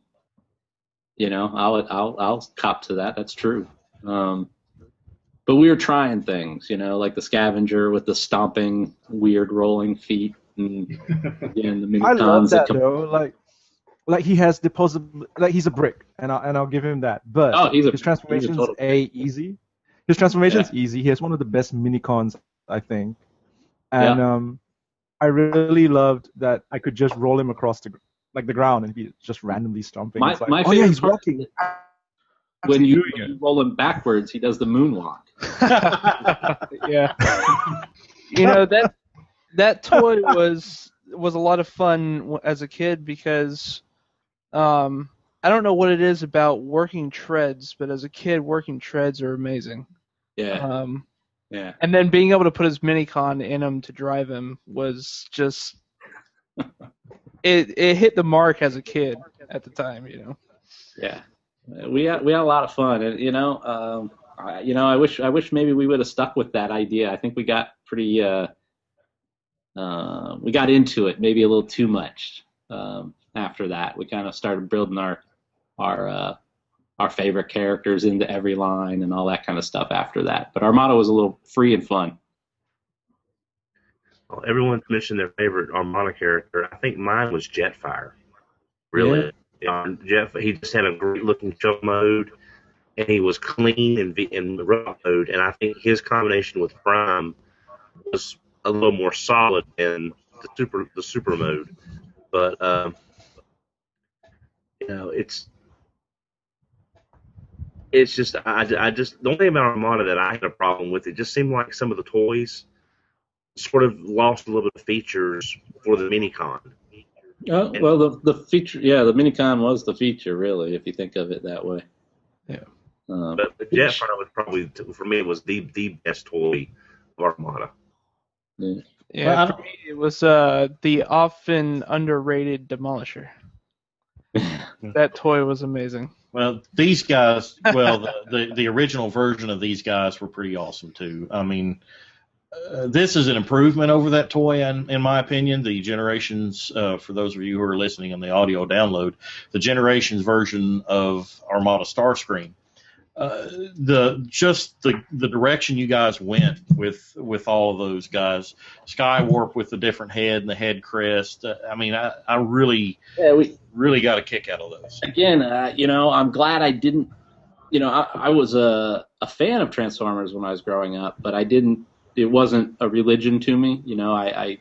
cop to that. That's true. But we were trying things, like the Scavenger with the stomping, weird rolling feet, and again the Minicons. I love that though. Like he has he's a brick, and I'll give him that. But his transformation's easy. His transformation's easy. He has one of the best Minicons, I think. And I really loved that I could just roll him across the ground and be just randomly stomping. My favorite he's walking. When you roll him backwards, he does the moonwalk. Yeah. That toy was a lot of fun as a kid because I don't know what it is about working treads, but as a kid, working treads are amazing. Yeah. Yeah. And then being able to put his Minicon in him to drive him was just it hit the mark as a kid at the time, Yeah. We had a lot of fun, and I wish maybe we would have stuck with that idea. I think we got pretty we got into it maybe a little too much after that. We kind of started building our favorite characters into every line and all that kind of stuff after that. But Armada was a little free and fun. Well, everyone's mentioned their favorite Armada character. I think mine was Jetfire. Really. Yeah. Jeff, he just had a great looking show mode, and he was clean in the robot mode. And I think his combination with Prime was a little more solid than the super mode. But it's just I just the only thing about Armada that I had a problem with, it just seemed like some of the toys sort of lost a little bit of features for the Minicon. Oh, well, the feature, the Minicon was the feature, really, if you think of it that way. Yeah. But the Jetfire was probably, for me, was the best toy of Armada. Yeah, for me, it was the often underrated Demolisher. That toy was amazing. Well, these guys, the original version of these guys were pretty awesome, too. I mean, this is an improvement over that toy, in my opinion. The Generations, for those of you who are listening on the audio download, the Generations version of Armada Starscream. The direction you guys went with all of those guys, Skywarp with the different head and the head crest. I mean, I really got a kick out of those. Again, I'm glad I didn't. I was a fan of Transformers when I was growing up, but I didn't. It wasn't a religion to me, I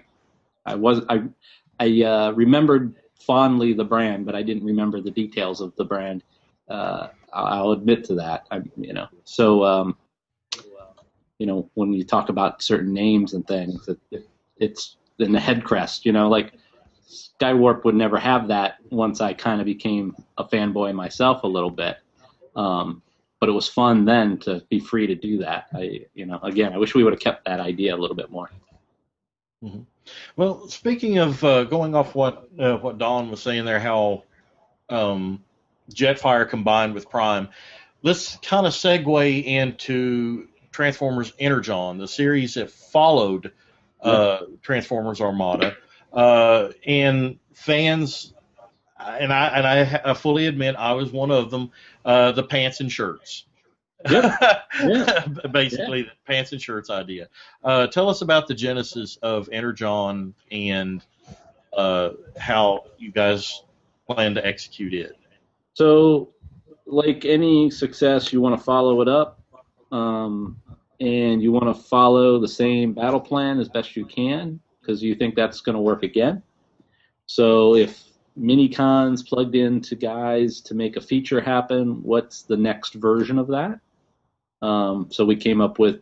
remembered fondly the brand, but I didn't remember the details of the brand. I'll admit to that. So when you talk about certain names and things, it's in the head crest. Like Skywarp would never have that. Once I kind of became a fanboy myself a little bit. But it was fun then to be free to do that. Again, I wish we would have kept that idea a little bit more. Mm-hmm. Well, speaking of going off what Don was saying there, how Jetfire combined with Prime, let's kind of segue into Transformers Energon, the series that followed Transformers Armada, and fans. And I fully admit I was one of them. The pants and shirts. Basically, the pants and shirts idea. Tell us about the genesis of Energon and how you guys plan to execute it. So, like any success, you want to follow it up, and you want to follow the same battle plan as best you can because you think that's going to work again. So if Minicons plugged into guys to make a feature happen, what's the next version of that? So we came up with,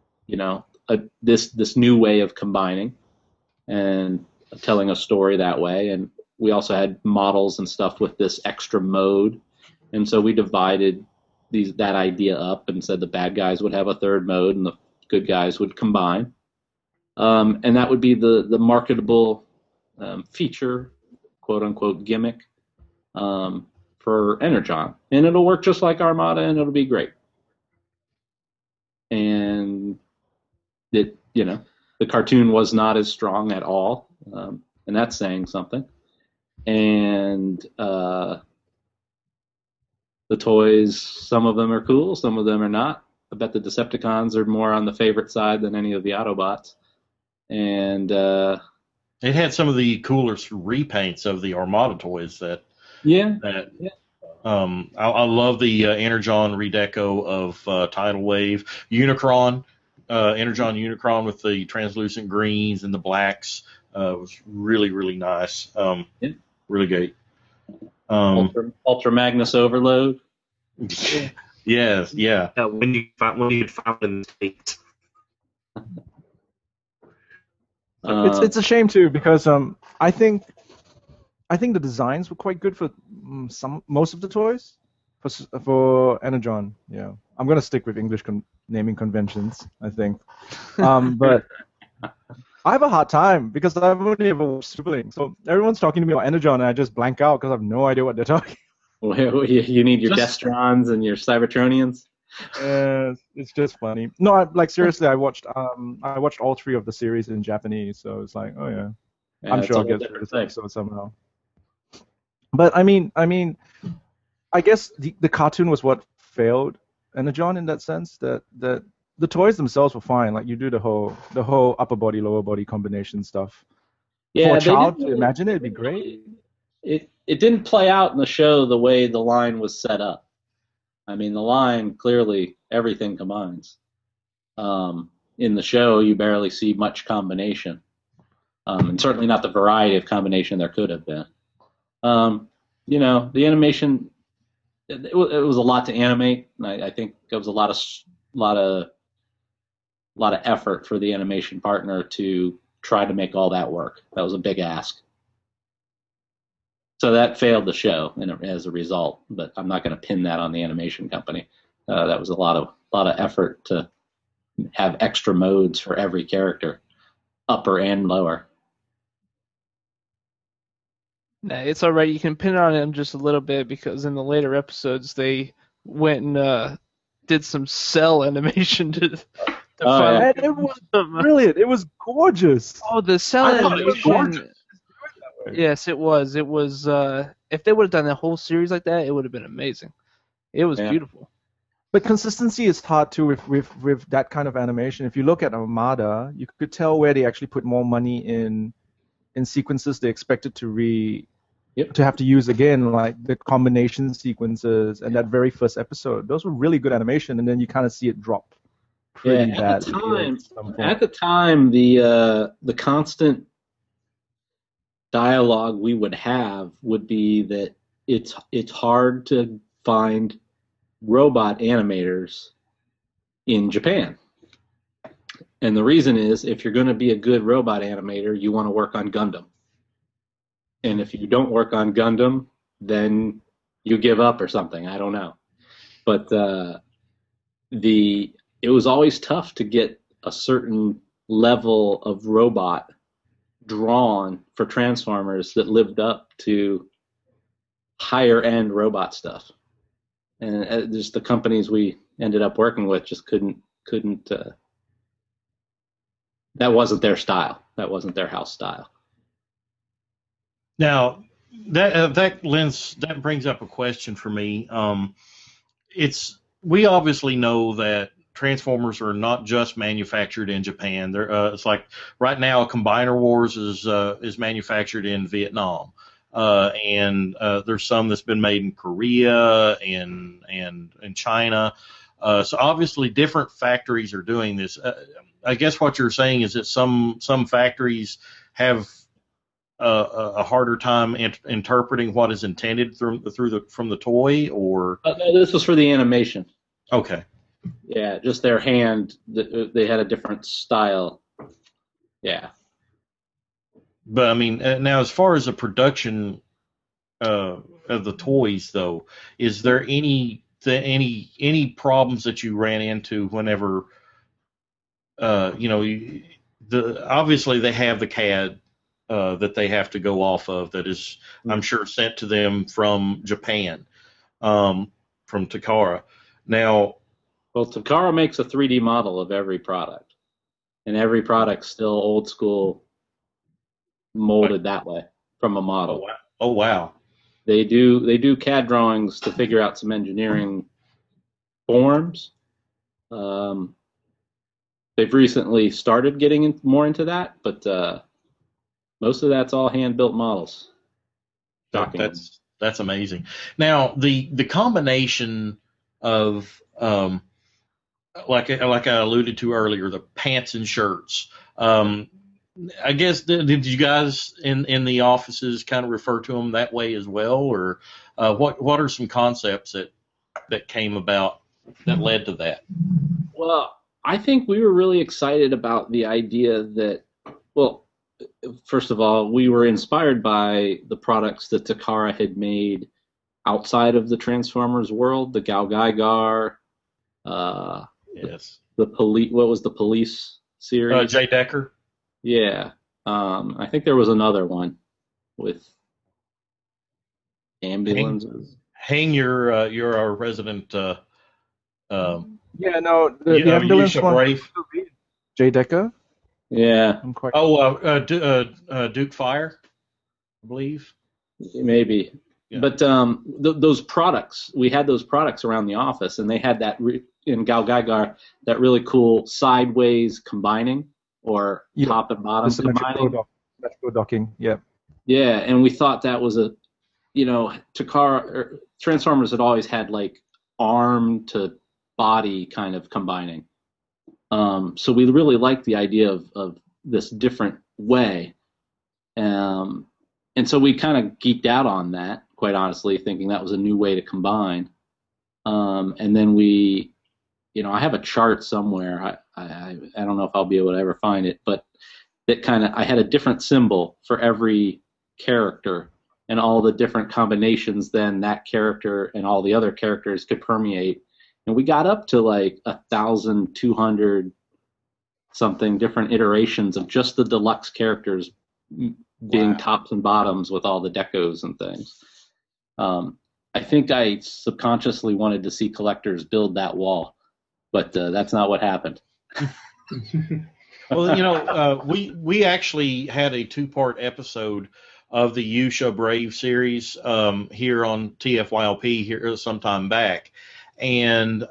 this new way of combining and telling a story that way. And we also had models and stuff with this extra mode. And so we divided that idea up and said the bad guys would have a third mode and the good guys would combine. And that would be the marketable feature, quote unquote gimmick, for Energon. And it'll work just like Armada and it'll be great. And the cartoon was not as strong at all. And that's saying something. And the toys, some of them are cool, some of them are not. I bet the Decepticons are more on the favorite side than any of the Autobots. And it had some of the cooler repaints of the Armada toys I love the Energon redeco of Tidal Wave. Unicron, Energon Unicron with the translucent greens and the blacks was really, really nice. Really great. Ultra Magnus Overload. Yes, yeah. When you found in the States. It's a shame too because I think the designs were quite good for most of the toys for Energon. Yeah, I'm gonna stick with English naming conventions, I think. But I have a hard time because I've only ever watched Superlink, so everyone's talking to me about Energon and I just blank out because I have no idea what they're talking. Well, you need your Destrons and your Cybertronians. It's just funny. No, seriously, I watched all three of the series in Japanese, so it's like, oh yeah, I'm sure I'll get through this episode somehow. But I mean, I guess the cartoon was what failed Energon in that sense. That the toys themselves were fine. Like you do the whole upper body lower body combination stuff. Yeah, for a child to imagine it'd be great. It didn't play out in the show the way the line was set up. I mean, the line clearly everything combines. In the show, you barely see much combination, and certainly not the variety of combination there could have been. The animation, it was a lot to animate. And I think it was a lot of effort for the animation partner to try to make all that work. That was a big ask. So that failed the show as a result, but I'm not going to pin that on the animation company. That was a lot of effort to have extra modes for every character, upper and lower. Nah, it's all right. You can pin it on him just a little bit because in the later episodes they went and did some cell animation to and it was brilliant. It was gorgeous. Oh, the cell animation. Yes, it was. It was. If they would have done the whole series like that, it would have been amazing. It was beautiful. But consistency is hard too with that kind of animation. If you look at Armada, you could tell where they actually put more money in sequences they expected to have to use again, like the combination sequences and that very first episode. Those were really good animation, and then you kind of see it drop pretty bad. At the time, the constant dialogue we would have would be that it's hard to find robot animators in Japan. And the reason is if you're going to be a good robot animator, you want to work on Gundam. And if you don't work on Gundam, then you give up or something. I don't know. But it was always tough to get a certain level of robot drawn for Transformers that lived up to higher end robot stuff. and just the companies we ended up working with just couldn't. That wasn't their style. That wasn't their house style. Now, that brings up a question for me. We obviously know that Transformers are not just manufactured in Japan. It's like right now, Combiner Wars is manufactured in Vietnam, and there's some that's been made in Korea and China. So obviously, different factories are doing this. I guess what you're saying is that some factories have a harder time interpreting what is intended from the toy, or no, this was for the animation. Okay. Yeah, just their hand. They had a different style. Yeah. But I mean, now as far as the production of the toys, though, is there any problems that you ran into whenever obviously they have the CAD that they have to go off of that is, I'm sure, sent to them from Japan, from Takara. Now, well, Takara makes a 3D model of every product, and every product's still old school, molded that way from a model. Oh wow. They do CAD drawings to figure out some engineering forms. They've recently started getting more into that, but most of that's all hand-built models. Shocking. That's amazing. Now, the combination of like I alluded to earlier, the pants and shirts. I guess did you guys in the offices kind of refer to them that way as well, or what are some concepts that came about that led to that? Well, I think we were really excited about the idea that, well, first of all, we were inspired by the products that Takara had made outside of the Transformers world, the Gao-Gaigar, yes, the police. What was the police series? Jay Decker. Yeah, I think there was another one with ambulances. Hang you're our resident. Yeah, no, the ambulance one. Jay Decker. Yeah. Duke Fire, I believe. Maybe. Yeah. But those products, we had those products around the office, and they had that in Gao-Gaigar, that really cool sideways combining, or top and bottom combining. Symmetrical docking, yeah. Yeah, and we thought that was Takara, Transformers had always had like arm to body kind of combining. So we really liked the idea of this different way. And so we kind of geeked out on that, quite honestly, thinking that was a new way to combine. And then I have a chart somewhere. I don't know if I'll be able to ever find it, but that I had a different symbol for every character, and all the different combinations then that character and all the other characters could permeate. And we got up to like 1,200 something different iterations of just the deluxe characters being tops and bottoms with all the decos and things. I think I subconsciously wanted to see collectors build that wall, but that's not what happened. Well, we actually had a 2-part episode of the Yusha Brave series here on TFYLP here sometime back, and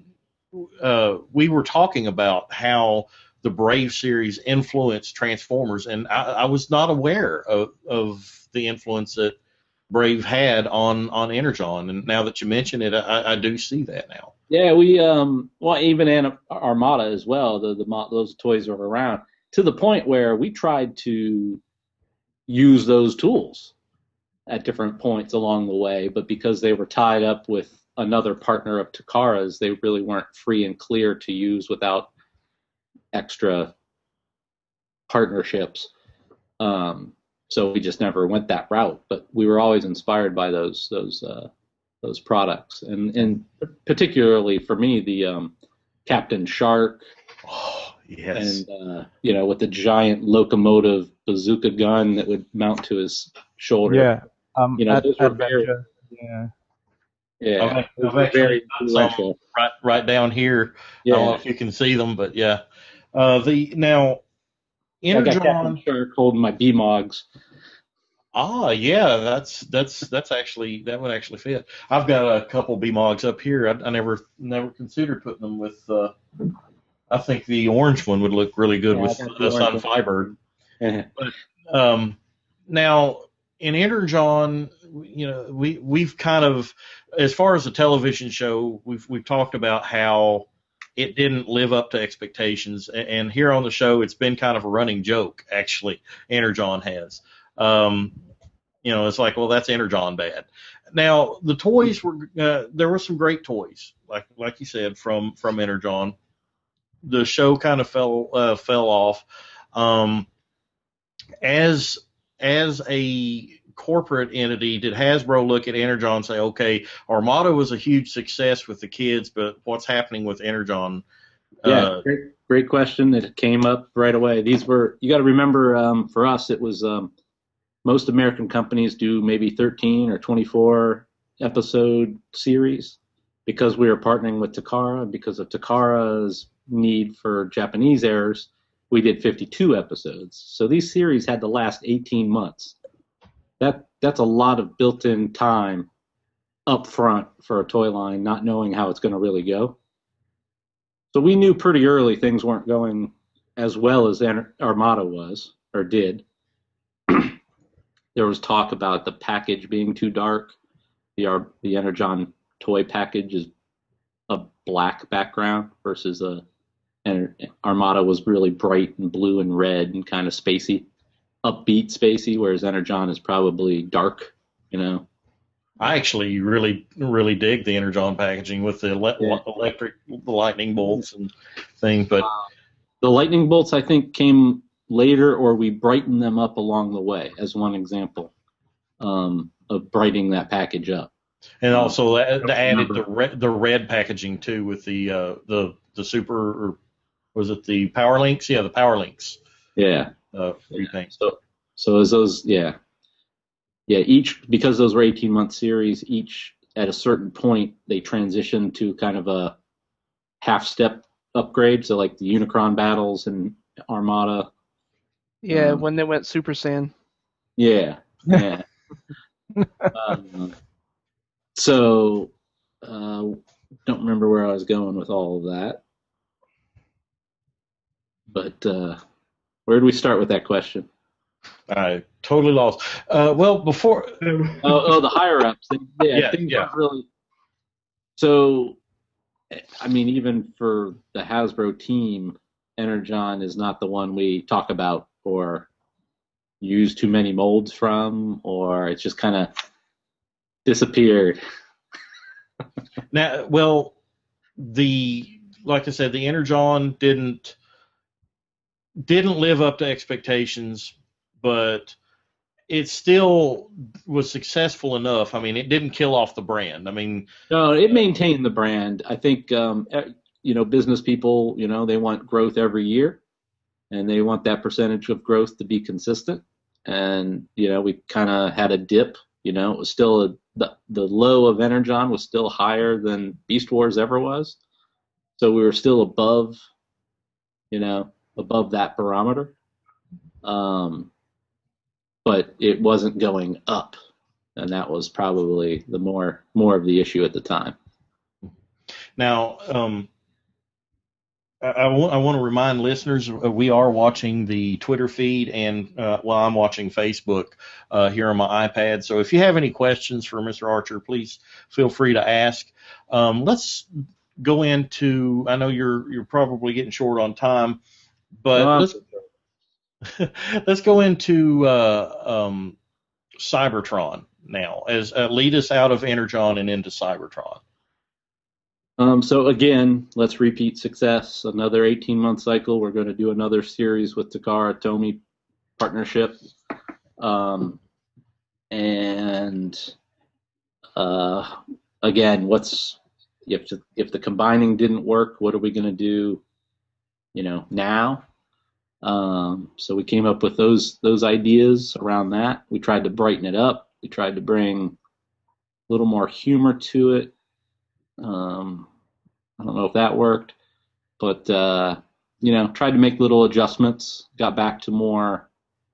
we were talking about how the Brave series influenced Transformers, and I was not aware of the influence that Brave had on Energon, and now that you mention it, I do see that now. Yeah, we even Armada as well. Those toys are around to the point where we tried to use those tools at different points along the way, but because they were tied up with another partner of Takara's, they really weren't free and clear to use without extra partnerships. So we just never went that route, but we were always inspired by those products, and particularly for me, the Captain Shark. Oh, yes. And with the giant locomotive bazooka gun that would mount to his shoulder. Yeah. Those were very, Yeah, I've actually got some right down here. Yeah. I don't know if you can see them, but yeah. Now Energon. I got Captain Shark holding my B-Mogs. Ah, yeah, that's actually, that would actually fit. I've got a couple B-Mogs up here. I never considered putting them with. I think the orange one would look really good with the Sun Fiber. But now in Energon, we've kind of, as far as the television show, we've talked about how it didn't live up to expectations, and here on the show, it's been kind of a running joke. Actually, Energon has. It's like, well, that's Energon bad. Now the toys were there were some great toys, like you said, from Energon. The show kind of fell off. As a corporate entity, did Hasbro look at Energon and say, okay, Armada was a huge success with the kids, but what's happening with Energon? Yeah, great question. It came up right away. These were, you got to remember, for us, it was most American companies do maybe 13 or 24 episode series because we were partnering with Takara. Because of Takara's need for Japanese airs, we did 52 episodes. So these series had to last 18 months. That's a lot of built-in time up front for a toy line, not knowing how it's going to really go. So we knew pretty early things weren't going as well as Armada was or did. There was talk about the package being too dark. The Energon toy package is a black background versus Armada was really bright and blue and red and kind of spacey, upbeat spacey, whereas Energon is probably dark, I actually really, really dig the Energon packaging with the electric, the lightning bolts and things. But the lightning bolts, I think, came later, or we brightened them up along the way as one example of brightening that package up. And also added the red packaging too with the super, or was it the Power Links? Yeah, the Power Links. Yeah. Things. So as those, each, because those were 18-month series, each at a certain point they transitioned to kind of a half-step upgrade. So like the Unicron battles and Armada. Yeah, when they went Super Saiyan. Yeah. So don't remember where I was going with all of that. But where do we start with that question? I totally lost. Well, before the higher ups, things aren't really. So, I mean, even for the Hasbro team, Energon is not the one we talk about or use too many molds from, or it's just kind of disappeared. Now, well, like I said, the Energon didn't live up to expectations, but it still was successful enough. I mean, it didn't kill off the brand. I mean, no, it maintained the brand. I think, business people, they want growth every year, and they want that percentage of growth to be consistent. And, we kind of had a dip. It was still the low of Energon was still higher than Beast Wars ever was. So we were still above that barometer. But it wasn't going up, and that was probably the more of the issue at the time. Now, I want to remind listeners we are watching the Twitter feed, and I'm watching Facebook here on my iPad. So if you have any questions for Mr. Archer, please feel free to ask. Let's go into. I know you're probably getting short on time, but let's go into Cybertron now, as lead us out of Energon and into Cybertron. So again, let's repeat success. Another 18-month cycle. We're going to do another series with Takara Tomy partnership. Again, if the combining didn't work, what are we going to do? Now. So we came up with those ideas around that. We tried to brighten it up. We tried to bring little more humor to it. I don't know if that worked, but tried to make little adjustments. Got back to more,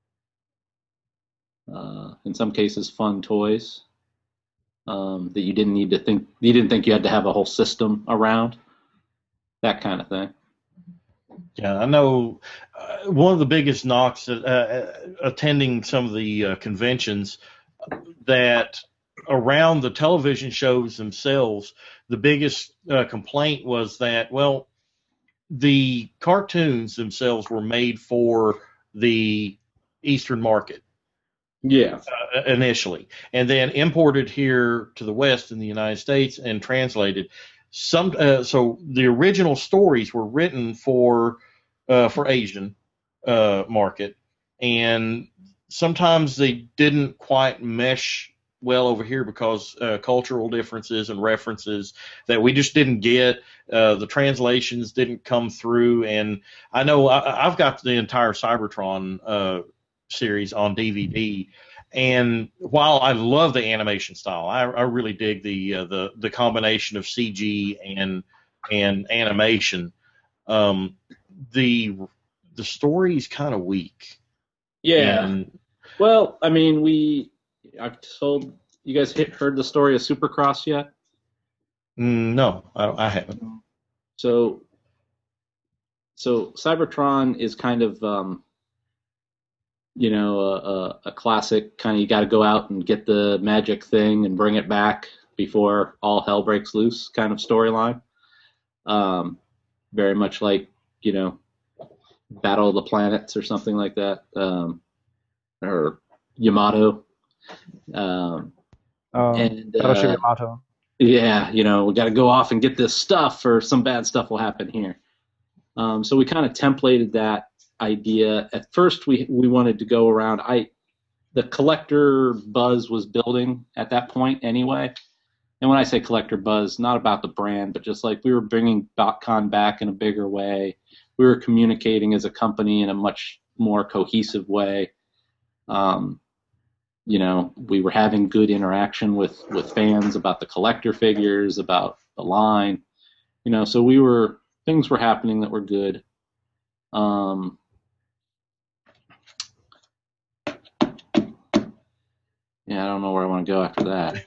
in some cases, fun toys that you didn't need to think. You didn't think you had to have a whole system around. That kind of thing. Yeah, I know one of the biggest knocks attending some of the conventions, that around the television shows themselves, the biggest complaint was that, well, the cartoons themselves were made for the Eastern market. Yeah. Initially, and then imported here to the West in the United States and translated. So the original stories were written for Asian market, and sometimes they didn't quite mesh well over here because cultural differences and references that we just didn't get. The translations didn't come through, and I know I've got the entire Cybertron series on DVD. And while I love the animation style, I really dig the combination of CG and animation. The story is kind of weak. Yeah. And, well, I mean, I've told you guys heard the story of Supercross yet? No, I haven't. So Cybertron is kind of a classic kind of, you got to go out and get the magic thing and bring it back before all hell breaks loose kind of storyline. Very much like, Battle of the Planets or something like that, or Yamato. And Yamato. Yeah, we got to go off and get this stuff, or some bad stuff will happen here. So we kind of templated that idea. At first, we wanted to go around. The collector buzz was building at that point anyway. And when I say collector buzz, not about the brand, but just like we were bringing BotCon back in a bigger way. We were communicating as a company in a much more cohesive way. We were having good interaction with fans about the collector figures, about the line. So things were happening that were good. Yeah, I don't know where I want to go after that.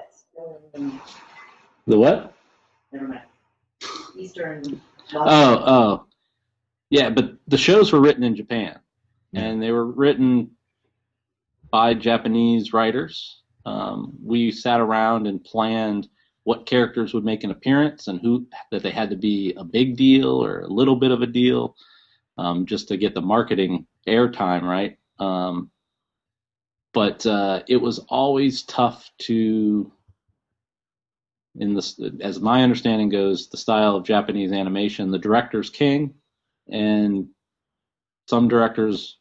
The what? Never mind. Eastern. Oh. Yeah, but the shows were written in Japan, and they were written by Japanese writers. We sat around and planned what characters would make an appearance and that they had to be a big deal or a little bit of a deal, just to get the marketing airtime right. But it was always tough to, as my understanding goes, the style of Japanese animation, the director's king, and some directors,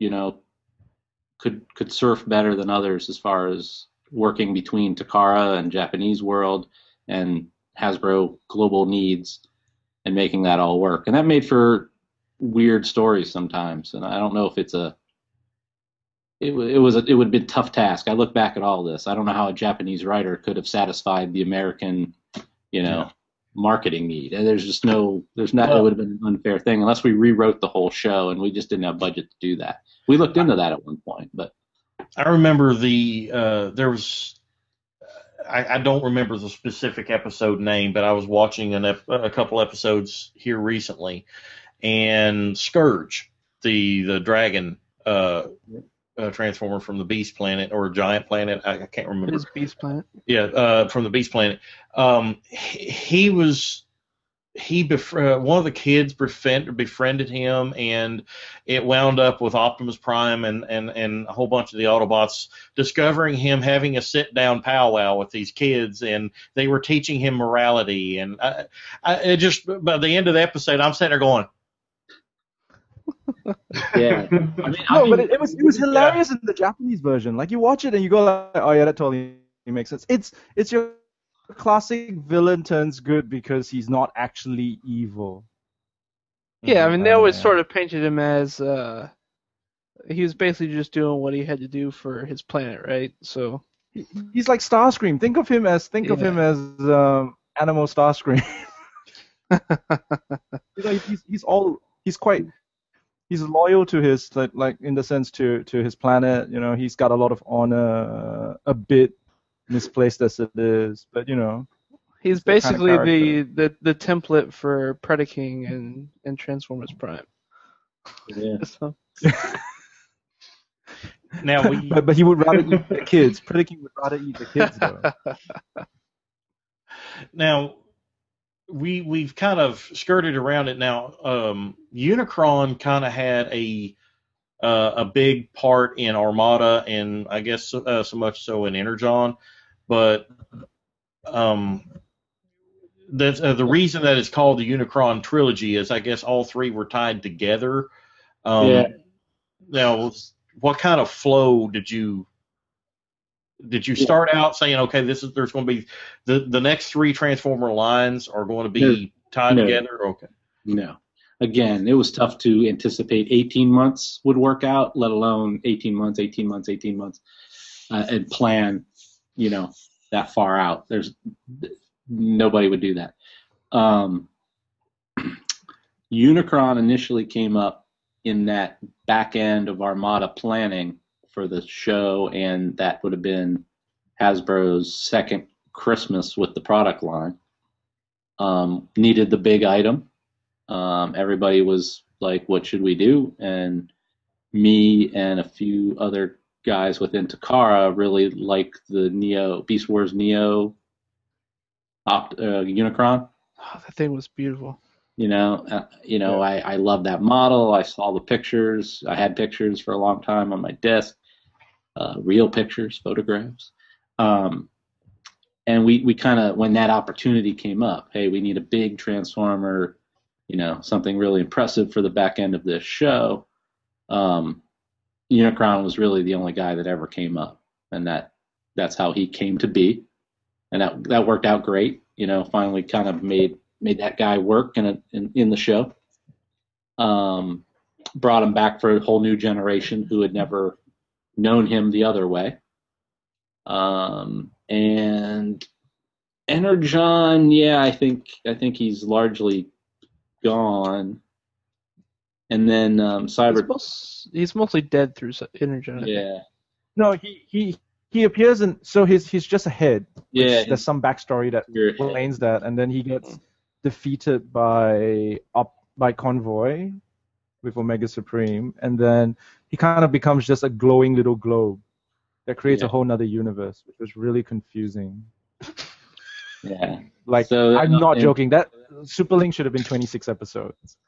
could surf better than others as far as working between Takara and Japanese world and Hasbro global needs and making that all work. And that made for weird stories sometimes. And I don't know if it would have been a tough task. I look back at all this. I don't know how a Japanese writer could have satisfied the American, marketing need. And it would have been an unfair thing unless we rewrote the whole show, and we just didn't have budget to do that. We looked into that at one point, but I remember there was, I don't remember the specific episode name, but I was watching a couple episodes here recently, and Scourge, the dragon, transformer from the Beast Planet or Giant Planet. I can't remember. It is Beast Planet. Yeah, from the Beast Planet. One of the kids befriended him, and it wound up with Optimus Prime and a whole bunch of the Autobots discovering him having a sit-down powwow with these kids, and they were teaching him morality. And it just, by the end of the episode, I'm sitting there going, yeah. But it was hilarious in the Japanese version. Like, you watch it and you go like, oh yeah, that totally makes sense. It's your classic villain turns good because he's not actually evil. Yeah, they always sort of painted him as he was basically just doing what he had to do for his planet, right? So He's like Starscream. Think of him as Animal Starscream. He's loyal to his like in the sense to his planet. You know, he's got a lot of honor, a bit misplaced as it is, but you know. He's basically the template for Predaking and Transformers Prime. Yeah. So. Now but he would rather eat the kids. Predaking would rather eat the kids though. Now we've kind of skirted around it now. Unicron kind of had a big part in Armada, and I guess so much so in Energon, but that's the reason that it's called the Unicron trilogy is I guess all three were tied together. Yeah. Now, what kind of flow did you start out saying? Okay, there's going to be the next three Transformer lines are going to be tied together. Okay. No. Again, it was tough to anticipate 18 months would work out, let alone 18 months, and plan, you know, that far out. Nobody would do that. Unicron initially came up in that back end of Armada planning for the show, and that would have been Hasbro's second Christmas with the product line. Needed the big item. Everybody was like, what should we do? And me and a few other guys within Takara really liked the Beast Wars Neo Unicron. Oh, that thing was beautiful. I love that model. I saw the pictures. I had pictures for a long time on my desk, real pictures, photographs. And we kind of, when that opportunity came up, hey, we need a big Transformer, you know, something really impressive for the back end of this show. Unicron was really the only guy that ever came up, and that's how he came to be. And that worked out great. You know, finally kind of made that guy work in the show. Brought him back for a whole new generation who had never known him the other way. And Energon, yeah, I think he's largely gone. And then Cyber. He's mostly dead through Energon. Yeah. No, he appears in, so he's just a head. Yeah. There's some backstory that explains that, and then he gets defeated by Convoy with Omega Supreme, and then he kind of becomes just a glowing little globe that creates a whole nother universe, which was really confusing. Yeah. Like, so, I'm not joking. That Superlink should have been 26 episodes.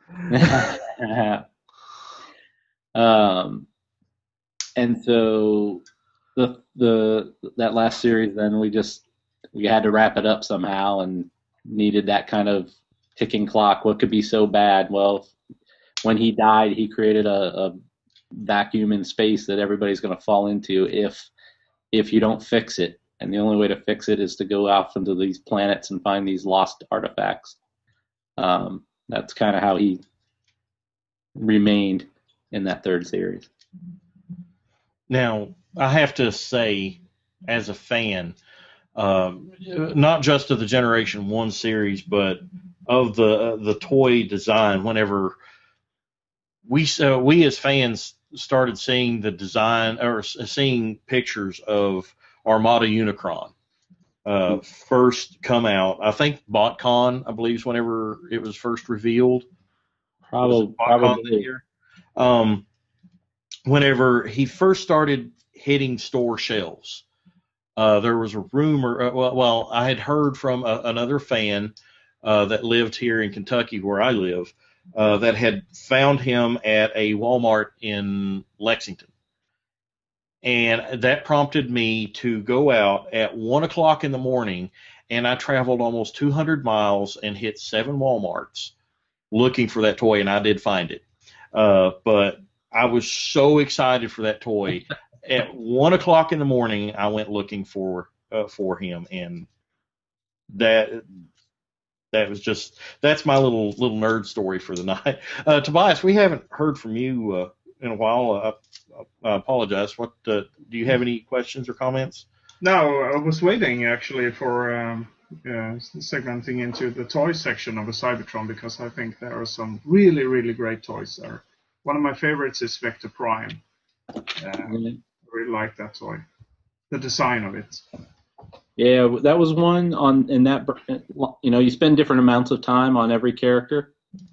And so that last series, then we had to wrap it up somehow, and needed that kind of ticking clock. What could be so bad? Well, when he died, he created a vacuum in space that everybody's going to fall into if you don't fix it. And the only way to fix it is to go off into these planets and find these lost artifacts. That's kind of how he remained in that third series. Now, I have to say, as a fan, not just of the Generation 1 series, but of the toy design, whenever we as fans started seeing the design or seeing pictures of Armada Unicron first come out, I think BotCon, I believe, is whenever it was first revealed. Probably. Whenever he first started hitting store shelves, there was a rumor. Well, I had heard from another fan that lived here in Kentucky, where I live, that had found him at a Walmart in Lexington. And that prompted me to go out at 1 o'clock in the morning, and I traveled almost 200 miles and hit 7 Walmarts looking for that toy, and I did find it. But I was so excited for that toy. At 1 o'clock in the morning, I went looking for him, and that's my little nerd story for the night. Tobias, we haven't heard from you in a while. I apologize. Do you have any questions or comments? No, I was waiting actually for segmenting into the toy section of a Cybertron because I think there are some really, really great toys there. One of my favorites is Vector Prime. I really like that toy. The design of it. Yeah, that was one in that. You spend different amounts of time on every character.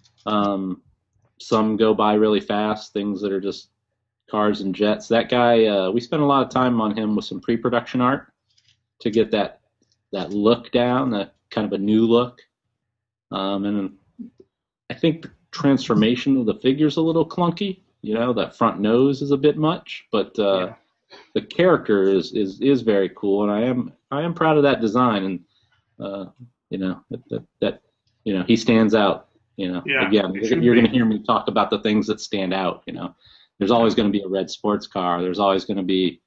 Some go by really fast. Things that are just cars and jets. That guy, we spent a lot of time on him with some pre-production art to get that look down, that kind of a new look. And I think the transformation of the figure's a little clunky. That front nose is a bit much, but the character is very cool, and I am proud of that design. And he stands out. Again, you're going to hear me talk about the things that stand out. There's always going to be a red sports car. There's always going to be,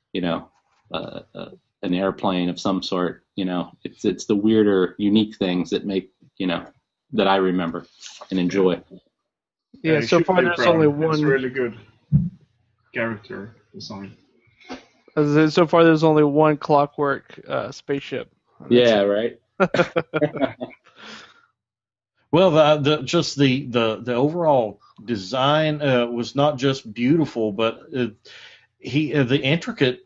an airplane of some sort. It's the weirder, unique things that make, that I remember and enjoy. Yeah, so far there's only one. It's really good character design. So far there's only one Clockwork spaceship. Yeah, right. Well, the overall design was not just beautiful, but the intricate.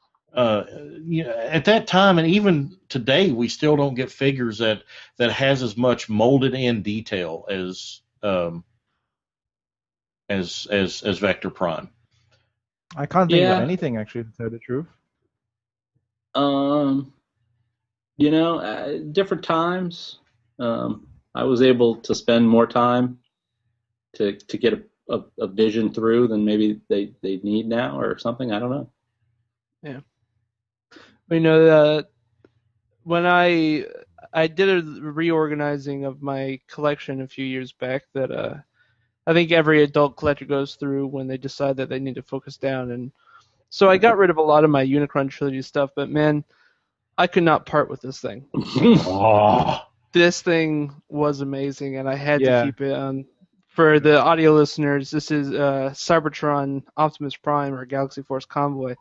At that time, and even today, we still don't get figures that has as much molded in detail as Vector Prime. I can't think of anything actually, to tell the truth. Different times. I was able to spend more time to get a vision through than maybe they need now or something. I don't know. Yeah. When I did a reorganizing of my collection a few years back that I think every adult collector goes through when they decide that they need to focus down. And so I got rid of a lot of my Unicron Trilogy stuff, but man, I could not part with this thing. This thing was amazing, and I had to keep it on. For the audio listeners, this is Cybertron Optimus Prime or Galaxy Force Convoy.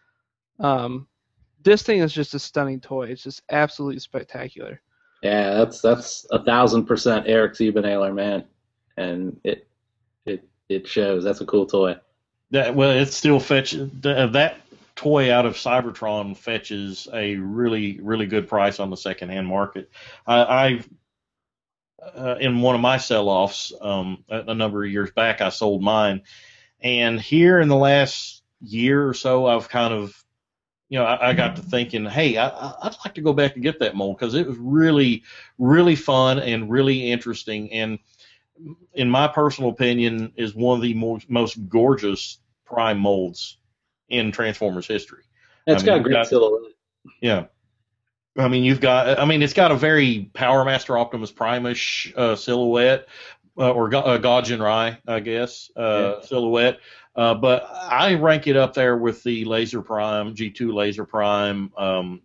This thing is just a stunning toy. It's just absolutely spectacular. Yeah, that's 1,000% Eric Siebenaler, man, and it shows. That's a cool toy. It still fetches that toy out of Cybertron fetches a really, really good price on the secondhand market. I've in one of my sell-offs a number of years back, I sold mine, and here in the last year or so, I've kind of, I got to thinking, hey, I'd like to go back and get that mold because it was really, really fun and really interesting, and in my personal opinion, is one of the most gorgeous Prime molds in Transformers history. It's got a great silhouette. Yeah. It's got a very Power Master Optimus Prime-ish silhouette, or Gaujin Rai, I guess, silhouette. But I rank it up there with the Laser Prime, G2 Laser Prime, and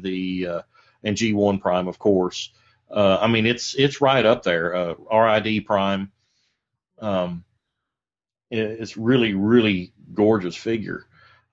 G1 Prime, of course. It's right up there. RID Prime. It's really, really gorgeous figure.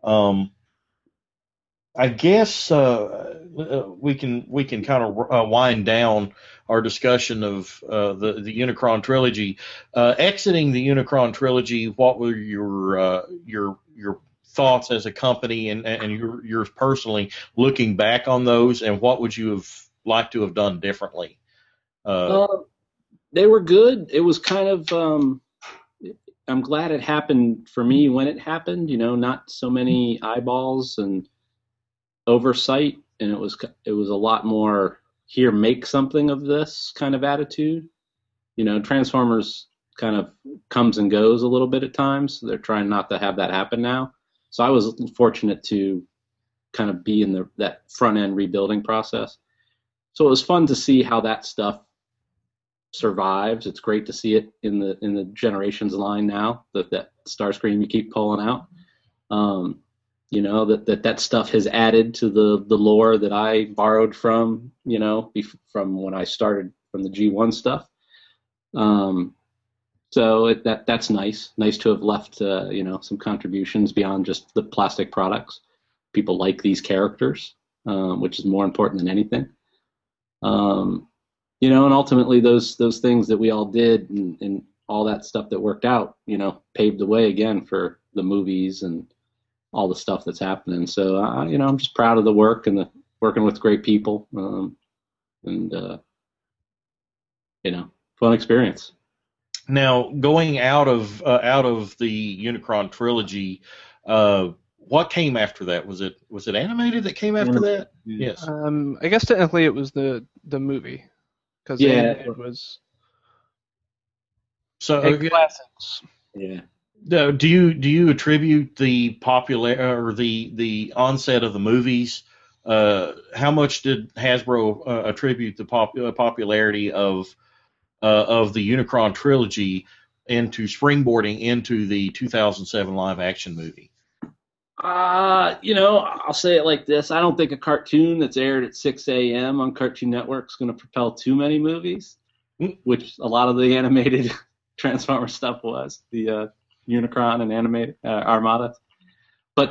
I guess we can kind of wind down our discussion of the Unicron trilogy. Exiting the Unicron trilogy, what were your thoughts as a company and yours personally, looking back on those, and what would you have liked to have done differently? They were good. It was kind of I'm glad it happened for me when it happened. Not so many eyeballs and oversight, and it was a lot more here, make something of this kind of attitude. Transformers kind of comes and goes a little bit at times. They're trying not to have that happen now. So I was fortunate to kind of be in that front end rebuilding process. So it was fun to see how that stuff survives. It's great to see it in the Generations line now, that Starscream you keep pulling out. That stuff has added to the lore that I borrowed from when I started from the G1 stuff. So that's nice to have left some contributions beyond just the plastic products. People like these characters, which is more important than anything. You know, and ultimately those things that we all did and all that stuff that worked out, you know, paved the way again for the movies and all the stuff that's happening. So, you know, I'm just proud of the work and working with great people, and you know, fun experience. Now, going out of the Unicron trilogy, what came after that? Was it animated that came after that? Yes. I guess technically it was the movie, because it was classics. Yeah. Do you attribute the popular or the onset of the movies? How much did Hasbro attribute the popularity of the Unicron trilogy into springboarding into the 2007 live action movie? You know, I'll say it like this. I don't think a cartoon that's aired at 6 a.m. on Cartoon Network is going to propel too many movies, which a lot of the animated Transformer stuff was, the Unicron and animated Armada. But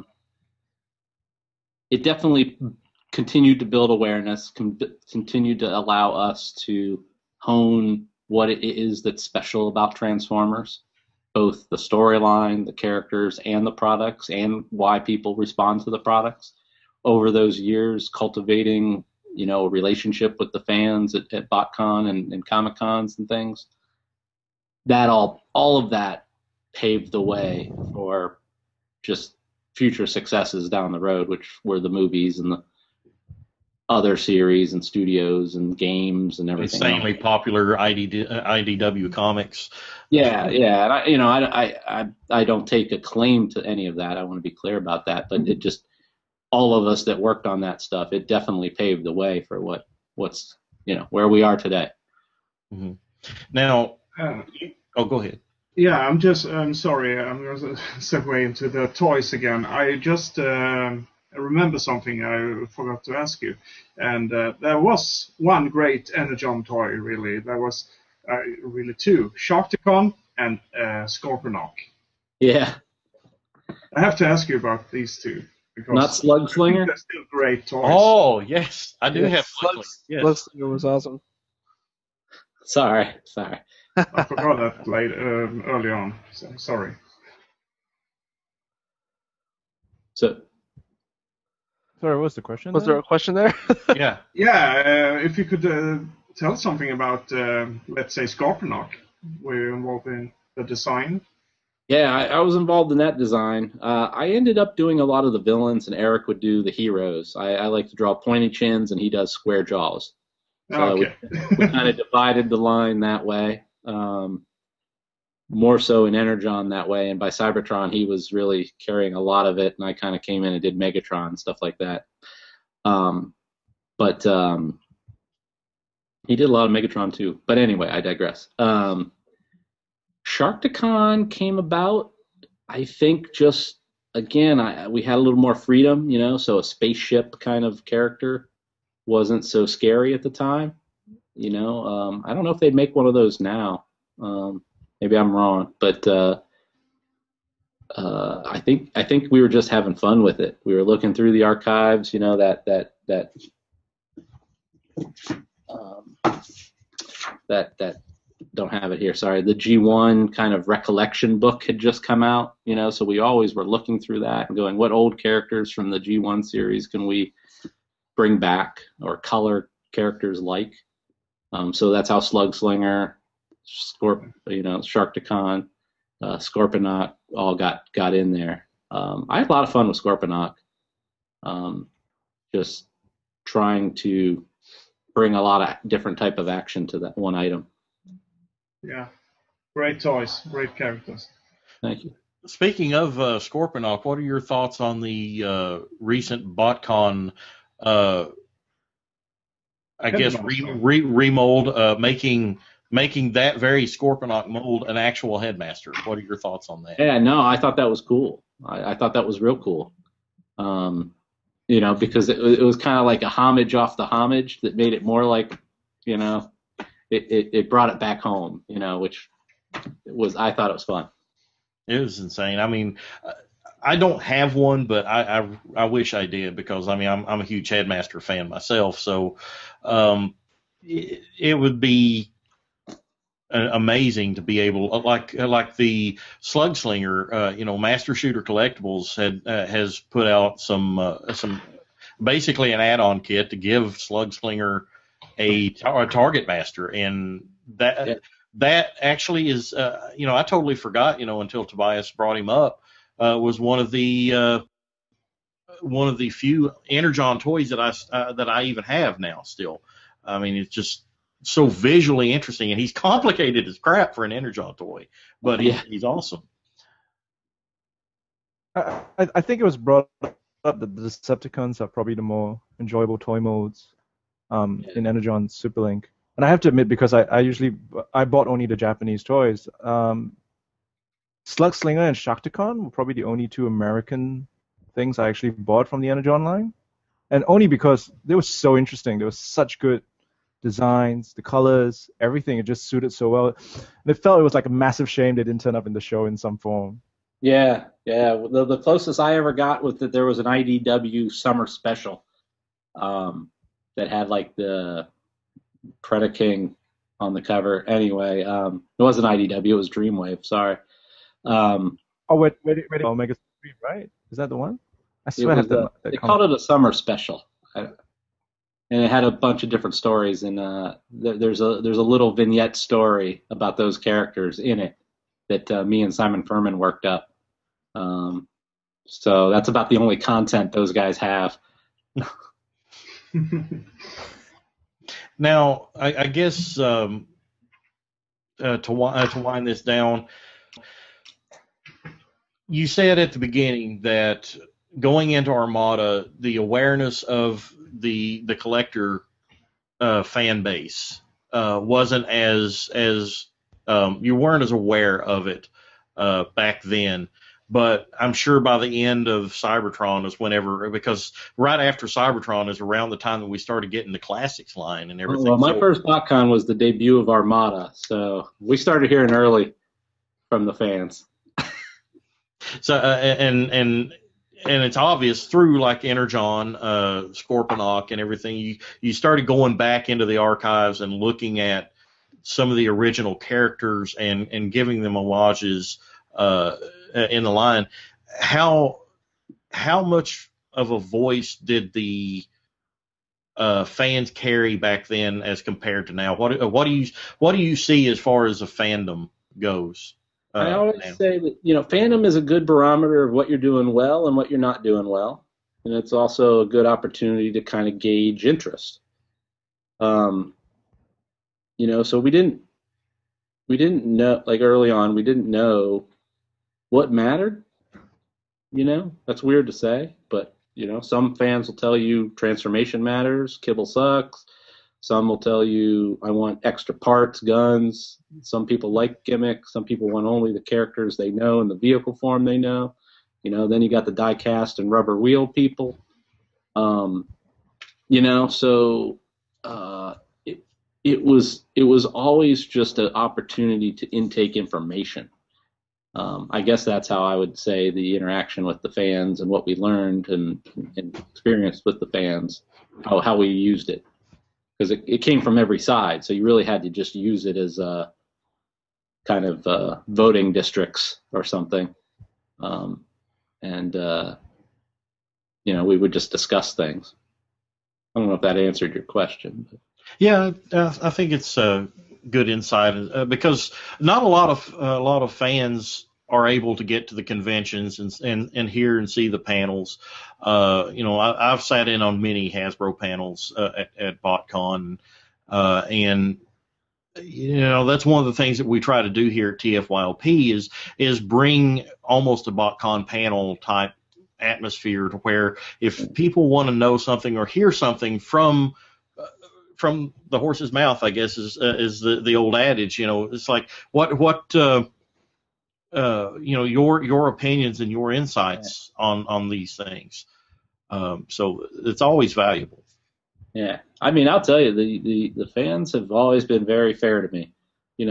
it definitely continued to build awareness, continued to allow us to hone what it is that's special about Transformers, both the storyline, the characters, and the products, and why people respond to the products. Over those years, cultivating, you know, a relationship with the fans at BotCon and Comic Cons and things. That all of that paved the way for just future successes down the road, which were the movies and the other series and studios and games and everything. Insanely popular IDW comics. Yeah, and I don't take a claim to any of that. I want to be clear about that, but it just, all of us that worked on that stuff, it definitely paved the way for what's you know, where we are today. Mm-hmm. Now, go ahead. Yeah, I'm sorry. I'm going to segue into the toys again. I just remember something I forgot to ask you. And there was one great Energon toy, really. There was really two, Sharkticon and Scorponok. Yeah. I have to ask you about these two. Not Slug Slinger? They're still great toys. Oh, yes. I do have Slug Slinger. Slug Slinger was awesome. Sorry. I forgot that early on. So, sorry. Sorry, what was the question? Was there a question there? Yeah. Yeah, if you could tell something about, let's say, Scorponok. Were you involved in the design? Yeah, I was involved in that design. I ended up doing a lot of the villains, and Eric would do the heroes. I like to draw pointy chins, and he does square jaws. So okay. we kind of divided the line that way. More so in Energon that way, and by Cybertron he was really carrying a lot of it, and I kind of came in and did Megatron and stuff like that. But he did a lot of Megatron too. But anyway, I digress. Sharkticon came about, I think, just again, we had a little more freedom, you know, so a spaceship kind of character wasn't so scary at the time. You know, I don't know if they'd make one of those now. Maybe I'm wrong, but I think we were just having fun with it. We were looking through the archives, you know, that don't have it here. Sorry, the G1 kind of recollection book had just come out, you know, so we always were looking through that and going, what old characters from the G1 series can we bring back or color characters like? So that's how Slug Slinger, Sharkticon, Scorponok all got in there. I had a lot of fun with Scorponok, just trying to bring a lot of different type of action to that one item. Yeah, great toys, great characters. Thank you. Speaking of Scorponok, what are your thoughts on the recent BotCon? I guess remold, making that very Scorponok mold an actual headmaster. What are your thoughts on that? Yeah, no, I thought that was cool. I thought that was real cool. You know, because it was kind of like a homage off the homage that made it more like, you know, it brought it back home, you know, which I thought it was fun. It was insane. I mean, I don't have one, but I wish I did, because I mean I'm a huge Headmaster fan myself. So it would be amazing to be able, like the Slug Slinger, Master Shooter Collectibles has put out some basically an add-on kit to give Slug Slinger a Target Master, and that actually is I totally forgot until Tobias brought him up, was one of the few Energon toys that I even have now still. I mean, it's just so visually interesting, and he's complicated as crap for an Energon toy, but he's awesome. I think it was brought up that the Decepticons are probably the more enjoyable toy modes in Energon Superlink. And I have to admit, because I bought only the Japanese toys, Slug Slinger and Shakticon were probably the only two American things I actually bought from the Energon line. And only because they were so interesting. They were such good designs, the colors, everything. It just suited so well. And it was like a massive shame they didn't turn up in the show in some form. Yeah. The closest I ever got was that there was an IDW summer special that had like the Predaking on the cover. Anyway, it wasn't IDW, it was Dreamwave. Sorry. Wait, Omega 3, right? Is that the one? I swear they called it a summer special, and it had a bunch of different stories. And there's a little vignette story about those characters in it that me and Simon Furman worked up. So that's about the only content those guys have. Now, I guess to wind this down, you said at the beginning that going into Armada, the awareness of the collector fan base wasn't as you weren't as aware of it back then. But I'm sure by the end of Cybertron is whenever, because right after Cybertron is around the time that we started getting the classics line and everything. Well, my first BotCon was the debut of Armada, so we started hearing early from the fans. So and it's obvious through like Energon, Scorponok, and everything. You started going back into the archives and looking at some of the original characters and giving them homages in the line. How much of a voice did the fans carry back then as compared to now? What do you see as far as the fandom goes? I always say that fandom is a good barometer of what you're doing well and what you're not doing well, and it's also a good opportunity to kind of gauge interest. So we didn't know, like early on, we didn't know what mattered. That's weird to say, but some fans will tell you transformation matters, kibble sucks. Some will tell you, I want extra parts, guns. Some people like gimmicks. Some people want only the characters they know and the vehicle form they know. Then you got the die cast and rubber wheel people. So it was always just an opportunity to intake information. I guess that's how I would say the interaction with the fans and what we learned and experienced with the fans, how we used it. Because it came from every side, so you really had to just use it as a kind of voting districts or something. We would just discuss things. I don't know if that answered your question. But. Yeah, I think it's good insight because not a lot of fans are able to get to the conventions and hear and see the panels. I've sat in on many Hasbro panels at BotCon, and that's one of the things that we try to do here at TFYLP is bring almost a BotCon panel type atmosphere to where if people want to know something or hear something from the horse's mouth, I guess is the old adage. It's like what your opinions and your insights on these things. So it's always valuable. Yeah, I mean, I'll tell you, the fans have always been very fair to me.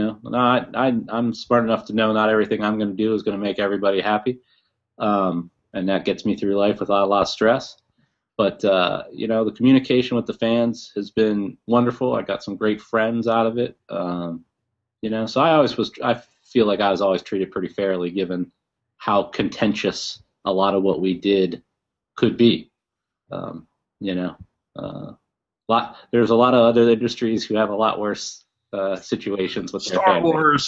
I'm smart enough to know not everything I'm going to do is going to make everybody happy. And and that gets me through life without a lot of stress. But the communication with the fans has been wonderful. I got some great friends out of it. So I feel like I was always treated pretty fairly, given how contentious a lot of what we did could be. There's a lot of other industries who have a lot worse situations with their Star Wars.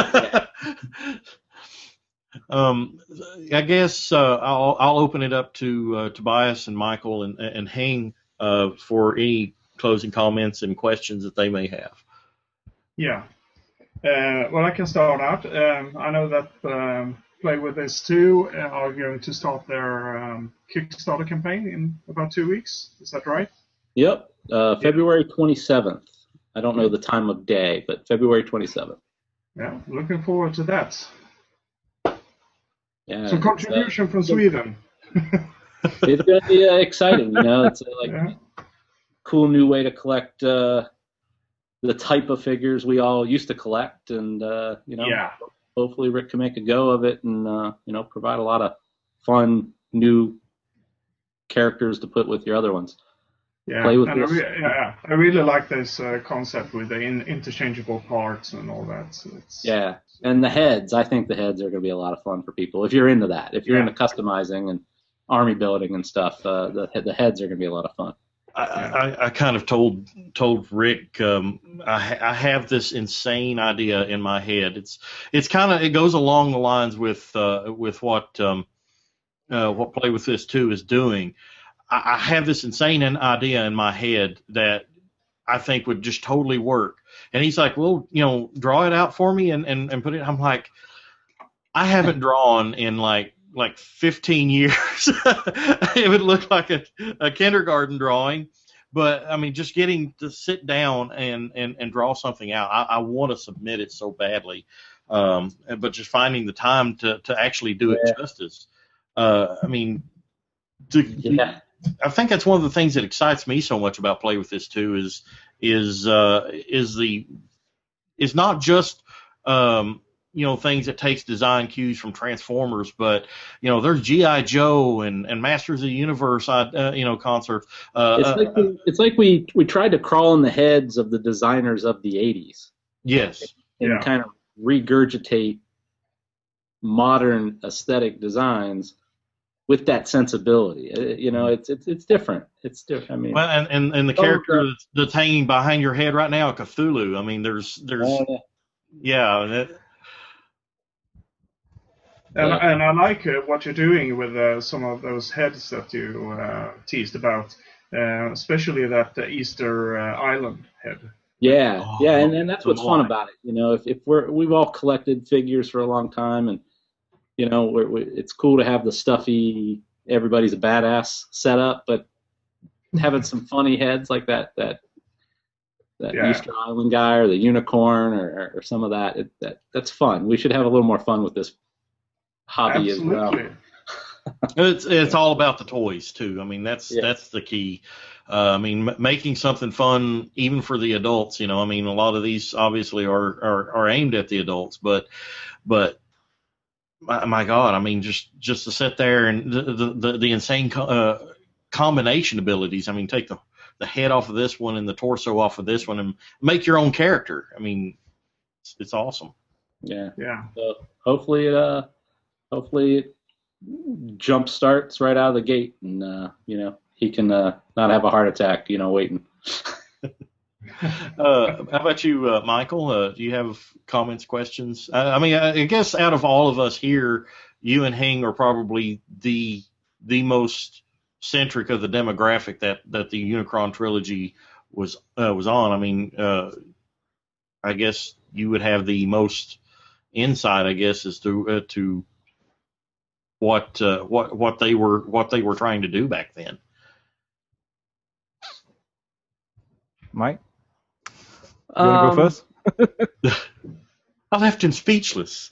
I guess I'll open it up to Tobias and Michael and Heng for any closing comments and questions that they may have. Yeah. Well, I can start out. I know that Play With This 2 are going to start their Kickstarter campaign in about 2 weeks. Is that right? Yep. February 27th. I don't know the time of day, but February 27th. Yeah, looking forward to that. Yeah, some contribution from Sweden. It's going to be exciting, It's a cool new way to collect the type of figures we all used to collect, and hopefully Rick can make a go of it, and provide a lot of fun new characters to put with your other ones. Yeah, Play with and this. I really like this concept with the interchangeable parts and all that. So and the heads. I think the heads are going to be a lot of fun for people if you're into that. If you're into customizing and army building and stuff, the heads are going to be a lot of fun. I kind of told Rick I have this insane idea in my head. It's kind of, it goes along the lines with what Play With This 2 is doing. I have this insane idea in my head that I think would just totally work. And he's like, well, draw it out for me and put it. I'm like, I haven't drawn in like 15 years. It would look like a kindergarten drawing. But, I mean, just getting to sit down and draw something out, I want to submit it so badly. But just finding the time to actually do it justice. I think that's one of the things that excites me so much about Play With This 2 is not just things that takes design cues from Transformers, but there's G.I. Joe and Masters of the Universe concerts. It's like we tried to crawl in the heads of the designers of the 80s. Yes. And kind of regurgitate modern aesthetic designs with that sensibility. It's different. It's different. I mean, well, and the character that's hanging behind your head right now, Cthulhu. I mean, there's And I like what you're doing with some of those heads that you teased about, especially that Easter Island head. And that's what's fun about it. If we've all collected figures for a long time, and it's cool to have the stuffy, everybody's a badass setup, but having some funny heads like that Easter Island guy or the unicorn or some of that's fun. We should have a little more fun with this hobby as well. It's all about the toys too. I mean, that's the key. Making something fun even for the adults. A lot of these obviously are aimed at the adults, but my God, just to sit there and the insane combination abilities. Take the head off of this one and the torso off of this one and make your own character. It's awesome. Yeah. So hopefully it jump starts right out of the gate, and he can not have a heart attack. Waiting. How about you, Michael? Do you have comments, questions? I guess out of all of us here, you and Heng are probably the most centric of the demographic that the Unicron trilogy was on. I guess you would have the most insight, I guess, as to what they were trying to do back then. Mike, you want to go first? I left him speechless.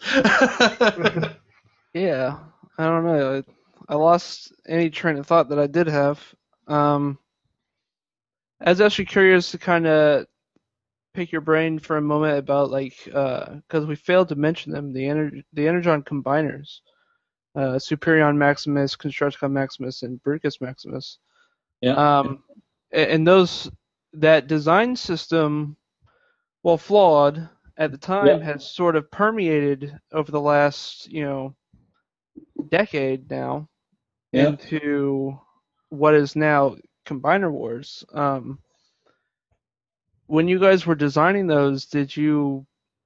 Yeah, I don't know. I lost any train of thought that I did have. I was actually curious to kind of pick your brain for a moment about because we failed to mention them, the Energon combiners. Superion Maximus, Constructicon Maximus, and Bruticus Maximus. Yeah. And that design system, while flawed at the time, has sort of permeated over the last, decade now into what is now Combiner Wars. When you guys were designing those, did you,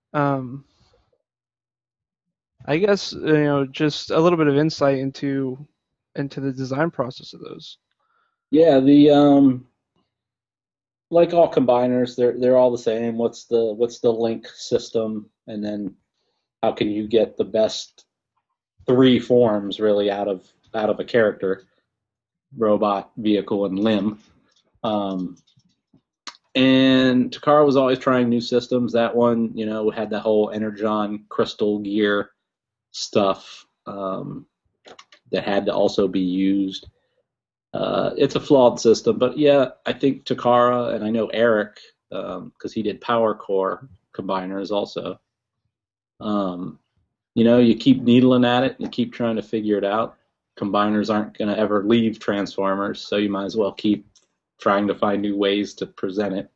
I guess, just a little bit of insight into the design process of those? Yeah, the like all combiners, they're all the same. What's the link system, and then how can you get the best 3 forms really out of a character, robot, vehicle, and limb. And Takara was always trying new systems. That one, had the whole Energon crystal gear stuff that had to also be used. It's a flawed system, but yeah, I think Takara, and I know Eric, because he did Power Core combiners also. You keep needling at it, and you keep trying to figure it out. Combiners aren't going to ever leave Transformers, so you might as well keep trying to find new ways to present it.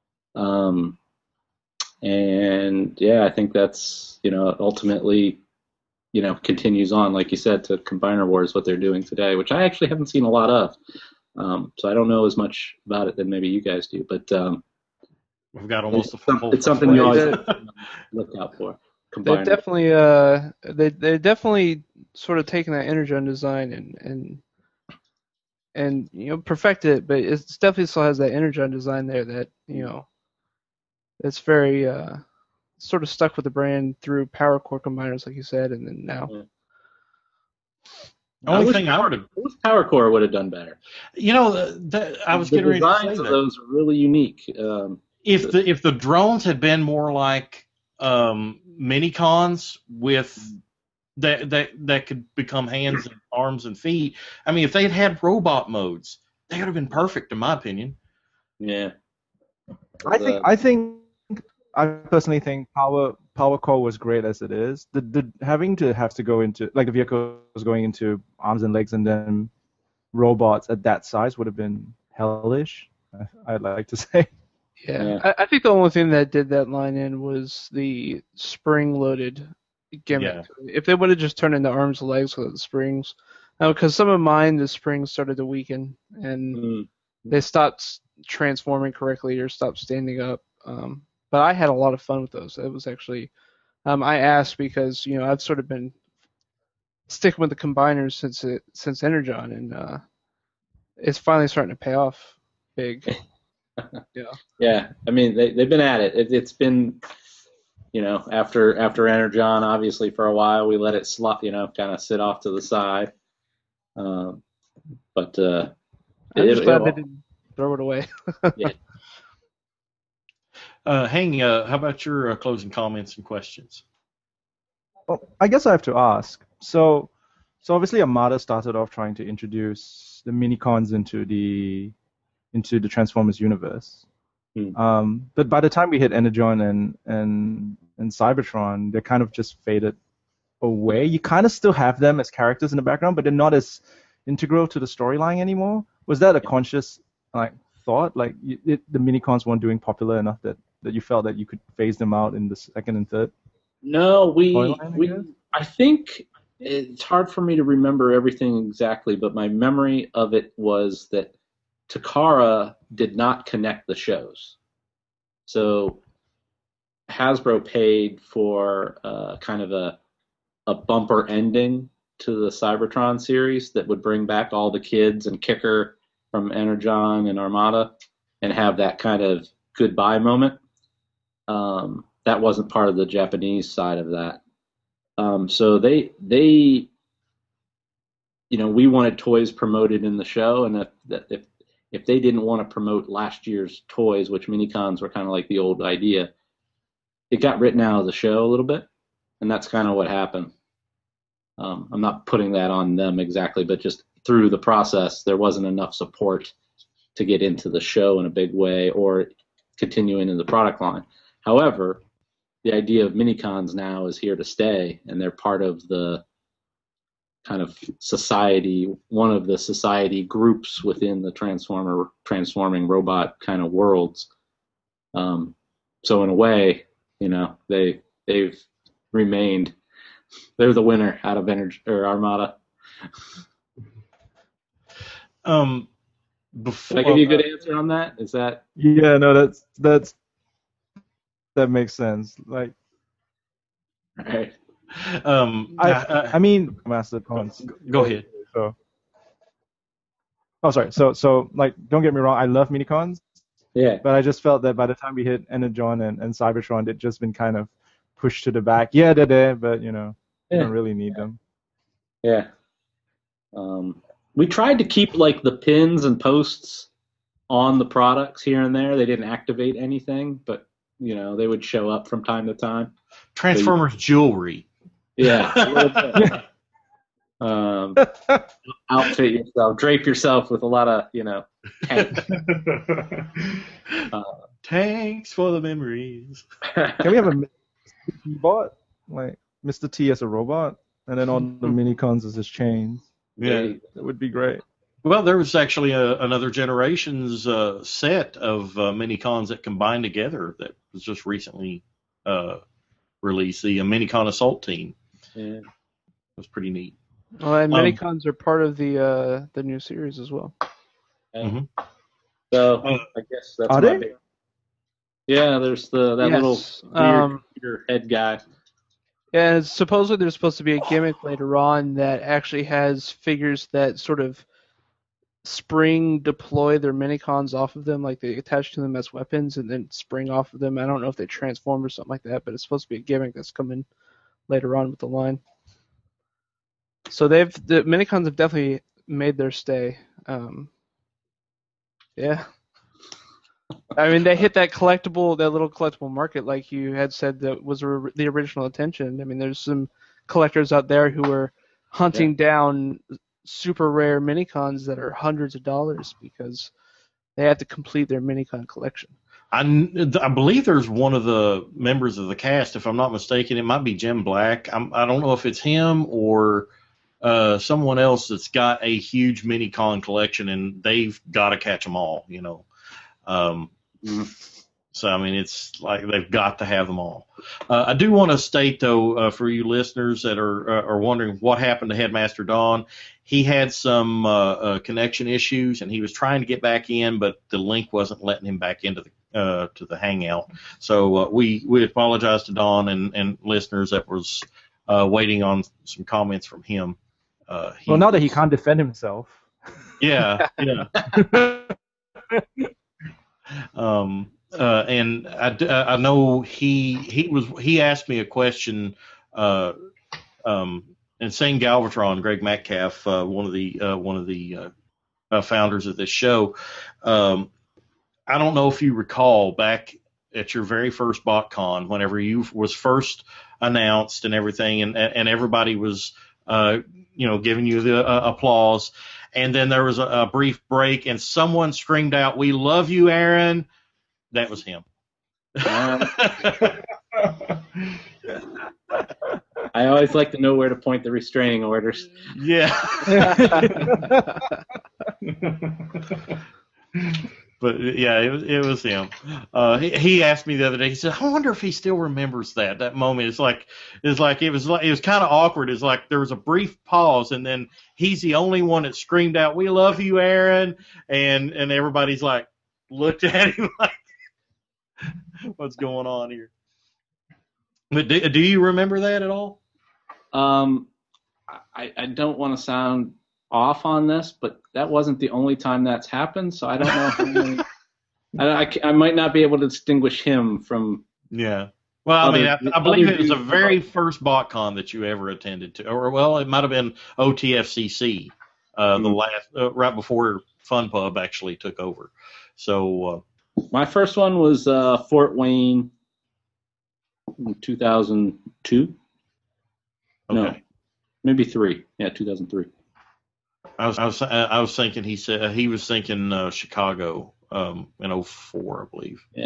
And yeah, I think that's, ultimately, continues on, like you said, to Combiner Wars, what they're doing today, which I actually haven't seen a lot of. So I don't know as much about it than maybe you guys do, but we've got almost it's something you always look out for. They've definitely they definitely sort of taken that Energon design and perfected it, but it definitely still has that Energon design there that it's very sort of stuck with the brand through Power Core combiners, like you said, and then now. Yeah. Only thing I would have, Power Core would have done better. I was getting ready to say that. The designs of those are really unique. If the drones had been more like Minicons with that could become hands and arms and feet. I mean, if they had robot modes, they would have been perfect, in my opinion. Yeah. I personally think Power Core was great as it is. The having to go into, like, the vehicle was going into arms and legs and then robots at that size would have been hellish, I'd like to say. Yeah. I think the only thing that did that line in was the spring-loaded gimmick. Yeah. If they would have just turned into arms and legs with the springs, because some of mine, the springs started to weaken and they stopped transforming correctly or stopped standing up. But I had a lot of fun with those. It was actually, I asked because I've sort of been sticking with the combiners since Energon, and it's finally starting to pay off big. Yeah. Yeah. I mean, they've been at it. It's been, after Energon, obviously for a while we let it kind of sit off to the side. But I'm just glad they didn't throw it away. Yeah. Hang, how about your closing comments and questions? Well, I guess I have to ask. So obviously Armada started off trying to introduce the Minicons into the Transformers universe. But by the time we hit Energon and Cybertron, they kind of just faded away. You kind of still have them as characters in the background, but they're not as integral to the storyline anymore. Was that a conscious thought? Like the Minicons weren't doing popular enough that you felt that you could phase them out in the second and third? No, I think it's hard for me to remember everything exactly, but my memory of it was that Takara did not connect the shows. So Hasbro paid for kind of a bumper ending to the Cybertron series that would bring back all the kids and Kicker from Energon and Armada and have that kind of goodbye moment. That wasn't part of the Japanese side of that. So they we wanted toys promoted in the show, and if they didn't want to promote last year's toys, which Minicons were kind of like the old idea, it got written out of the show a little bit, and that's kind of what happened. I'm not putting that on them exactly, but just through the process, there wasn't enough support to get into the show in a big way or continue into the product line. However, the idea of Minicons now is here to stay, and they're part of the kind of society, one of the society groups within the transforming robot kind of worlds. So in a way, they've remained. They're the winner out of Armada. Before, Did I give you a good answer on that? Is that? Yeah, no, that makes sense. Like, all right. I mean, Master Cons. Go ahead. Sorry. So, like, don't get me wrong. I love minicons. Yeah. But I just felt that by the time we hit Energon and Cybertron, they'd just been kind of pushed to the back. Yeah, they're there, but you don't really need them. Yeah. We tried to keep like the pins and posts on the products here and there. They didn't activate anything, but they would show up from time to time. Transformers jewelry. Yeah. Outfit yourself, drape yourself with a lot of tanks. Tanks for the memories. Can we have a Mr. T bot, like Mr. T as a robot, and then all the minicons as his chains? Yeah, that would be great. Well, there was actually another Generations set of minicons that combined together that was just recently released. The Minicon Assault Team. Yeah, it was pretty neat. Well, and minicons are part of the new series as well. Mm-hmm. So I guess that's are my they? big. Yeah, there's that little weird head guy. Yeah, and supposedly there's supposed to be a gimmick later on that actually has figures that sort of spring deploy their minicons off of them, like they attach to them as weapons and then spring off of them. I don't know if they transform or something like that, but it's supposed to be a gimmick that's coming later on with the line. So the minicons have definitely made their stay. Yeah. I mean, they hit that little collectible market, like you had said, that was the original intention. I mean, there's some collectors out there who are hunting down super rare minicons that are hundreds of dollars because they have to complete their minicon collection. I believe there's one of the members of the cast, if I'm not mistaken, it might be Jim Black. I don't know if it's him or someone else that's got a huge minicon collection, and they've got to catch them all, So, I mean, it's like they've got to have them all. I do want to state, though, for you listeners that are wondering what happened to Headmaster Don, he had some connection issues, and he was trying to get back in, but the link wasn't letting him back into to the Hangout. So we apologize to Don and listeners that was waiting on some comments from him. Well, now that he can't defend himself. Yeah. And I know he asked me a question, and Insane Galvatron, Greg Metcalf, one of the founders of this show. I don't know if you recall back at your very first BotCon, whenever you was first announced and everything, and everybody was giving you the applause, and then there was a brief break, and someone screamed out, "We love you, Aaron." That was him. I always like to know where to point the restraining orders. Yeah. But yeah, it was him. He asked me the other day. He said, "I wonder if he still remembers that moment." It was kind of awkward. It's like there was a brief pause, and then he's the only one that screamed out, "We love you, Aaron," and everybody's like looked at him like, what's going on here? But do you remember that at all? I don't want to sound off on this, but that wasn't the only time that's happened, so I don't know how many, I might not be able to distinguish him from. Yeah. Well, I mean, I believe it was the very first BotCon that you ever attended to, or well, it might have been OTFCC, the last right before FunPub actually took over. So my first one was Fort Wayne in 2002. Okay. No, maybe 3. Yeah, 2003. I was thinking he said he was thinking Chicago in 2004, I believe. Yeah.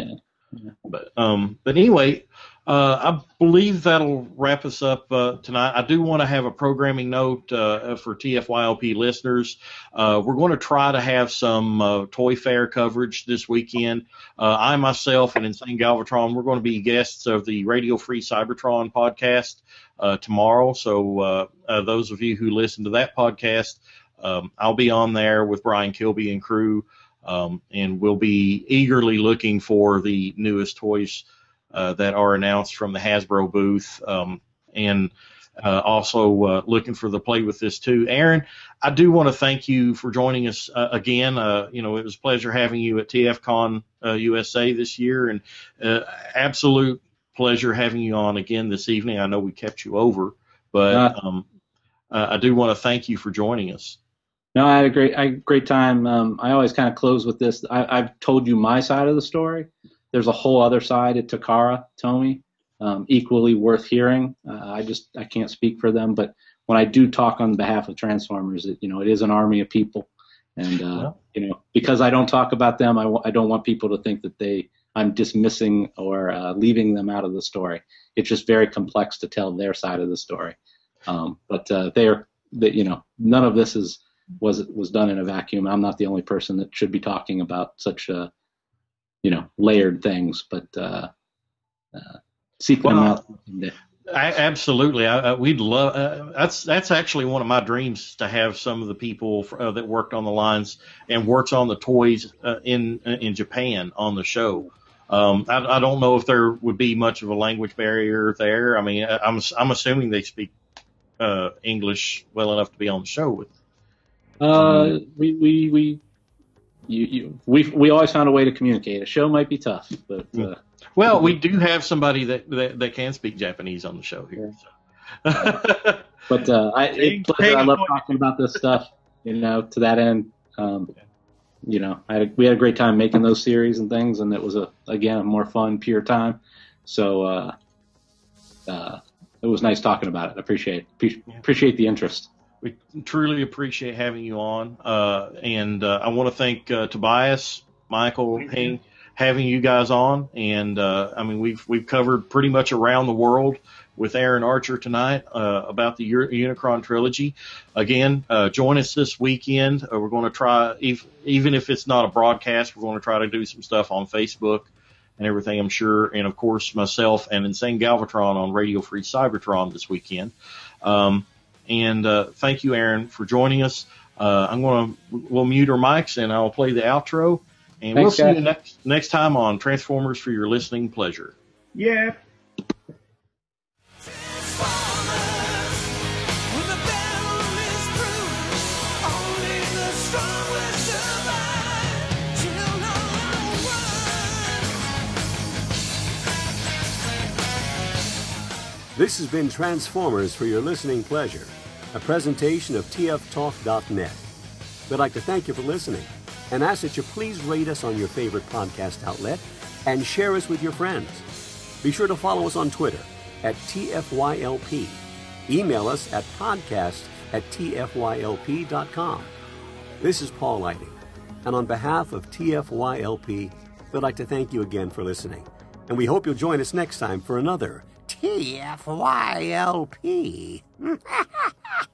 But anyway, I believe that'll wrap us up tonight. I do want to have a programming note for TFYLP listeners. We're going to try to have some toy fair coverage this weekend. I myself and Insane Galvatron, we're going to be guests of the Radio Free Cybertron podcast tomorrow. So those of you who listen to that podcast, I'll be on there with Brian Kilby and crew, and we'll be eagerly looking for the newest toys that are announced from the Hasbro booth, and also looking for the Play With This too. Aaron, I do want to thank you for joining us again. It was a pleasure having you at TFCon USA this year, and absolute pleasure having you on again this evening. I know we kept you over, but I do want to thank you for joining us. No, I had a great time. I always kind of close with this. I've told you my side of the story. There's a whole other side at Takara Tomy, equally worth hearing. I can't speak for them, but when I do talk on behalf of Transformers, it is an army of people, and because I don't talk about them, I don't want people to think that I'm dismissing or leaving them out of the story. It's just very complex to tell their side of the story. But none of this was done in a vacuum. I'm not the only person that should be talking about such layered things, but seeking them out. Absolutely, we'd love. That's actually one of my dreams, to have some of the people that worked on the lines and works on the toys in Japan on the show. I don't know if there would be much of a language barrier there. I mean, I'm assuming they speak English well enough to be on the show with. We always found a way to communicate. A show might be tough, but well, we do have somebody that can speak Japanese on the show here. So. But I love talking about this stuff. To that end, we had a great time making those series and things, and it was a more fun, pure time. So it was nice talking about it. I appreciate the interest. We truly appreciate having you on, and I want to thank Tobias, Michael, Hank, having you guys on. And we've covered pretty much around the world with Aaron Archer tonight about the Unicron trilogy. Again, join us this weekend. We're going to try, even if it's not a broadcast, we're going to try to do some stuff on Facebook and everything, I'm sure. And of course, myself and Insane Galvatron on Radio Free Cybertron this weekend. And thank you, Aaron, for joining us. We'll mute our mics, and I'll play the outro. And we'll see you next time on Transformers for your listening pleasure. Yeah. This has been Transformers for your listening pleasure, a presentation of tftalk.net. We'd like to thank you for listening and ask that you please rate us on your favorite podcast outlet and share us with your friends. Be sure to follow us on Twitter at TFYLP. Email us at podcast@tfylp.com. This is Paul Lighting, and on behalf of TFYLP, we'd like to thank you again for listening, and we hope you'll join us next time for another TFYLP.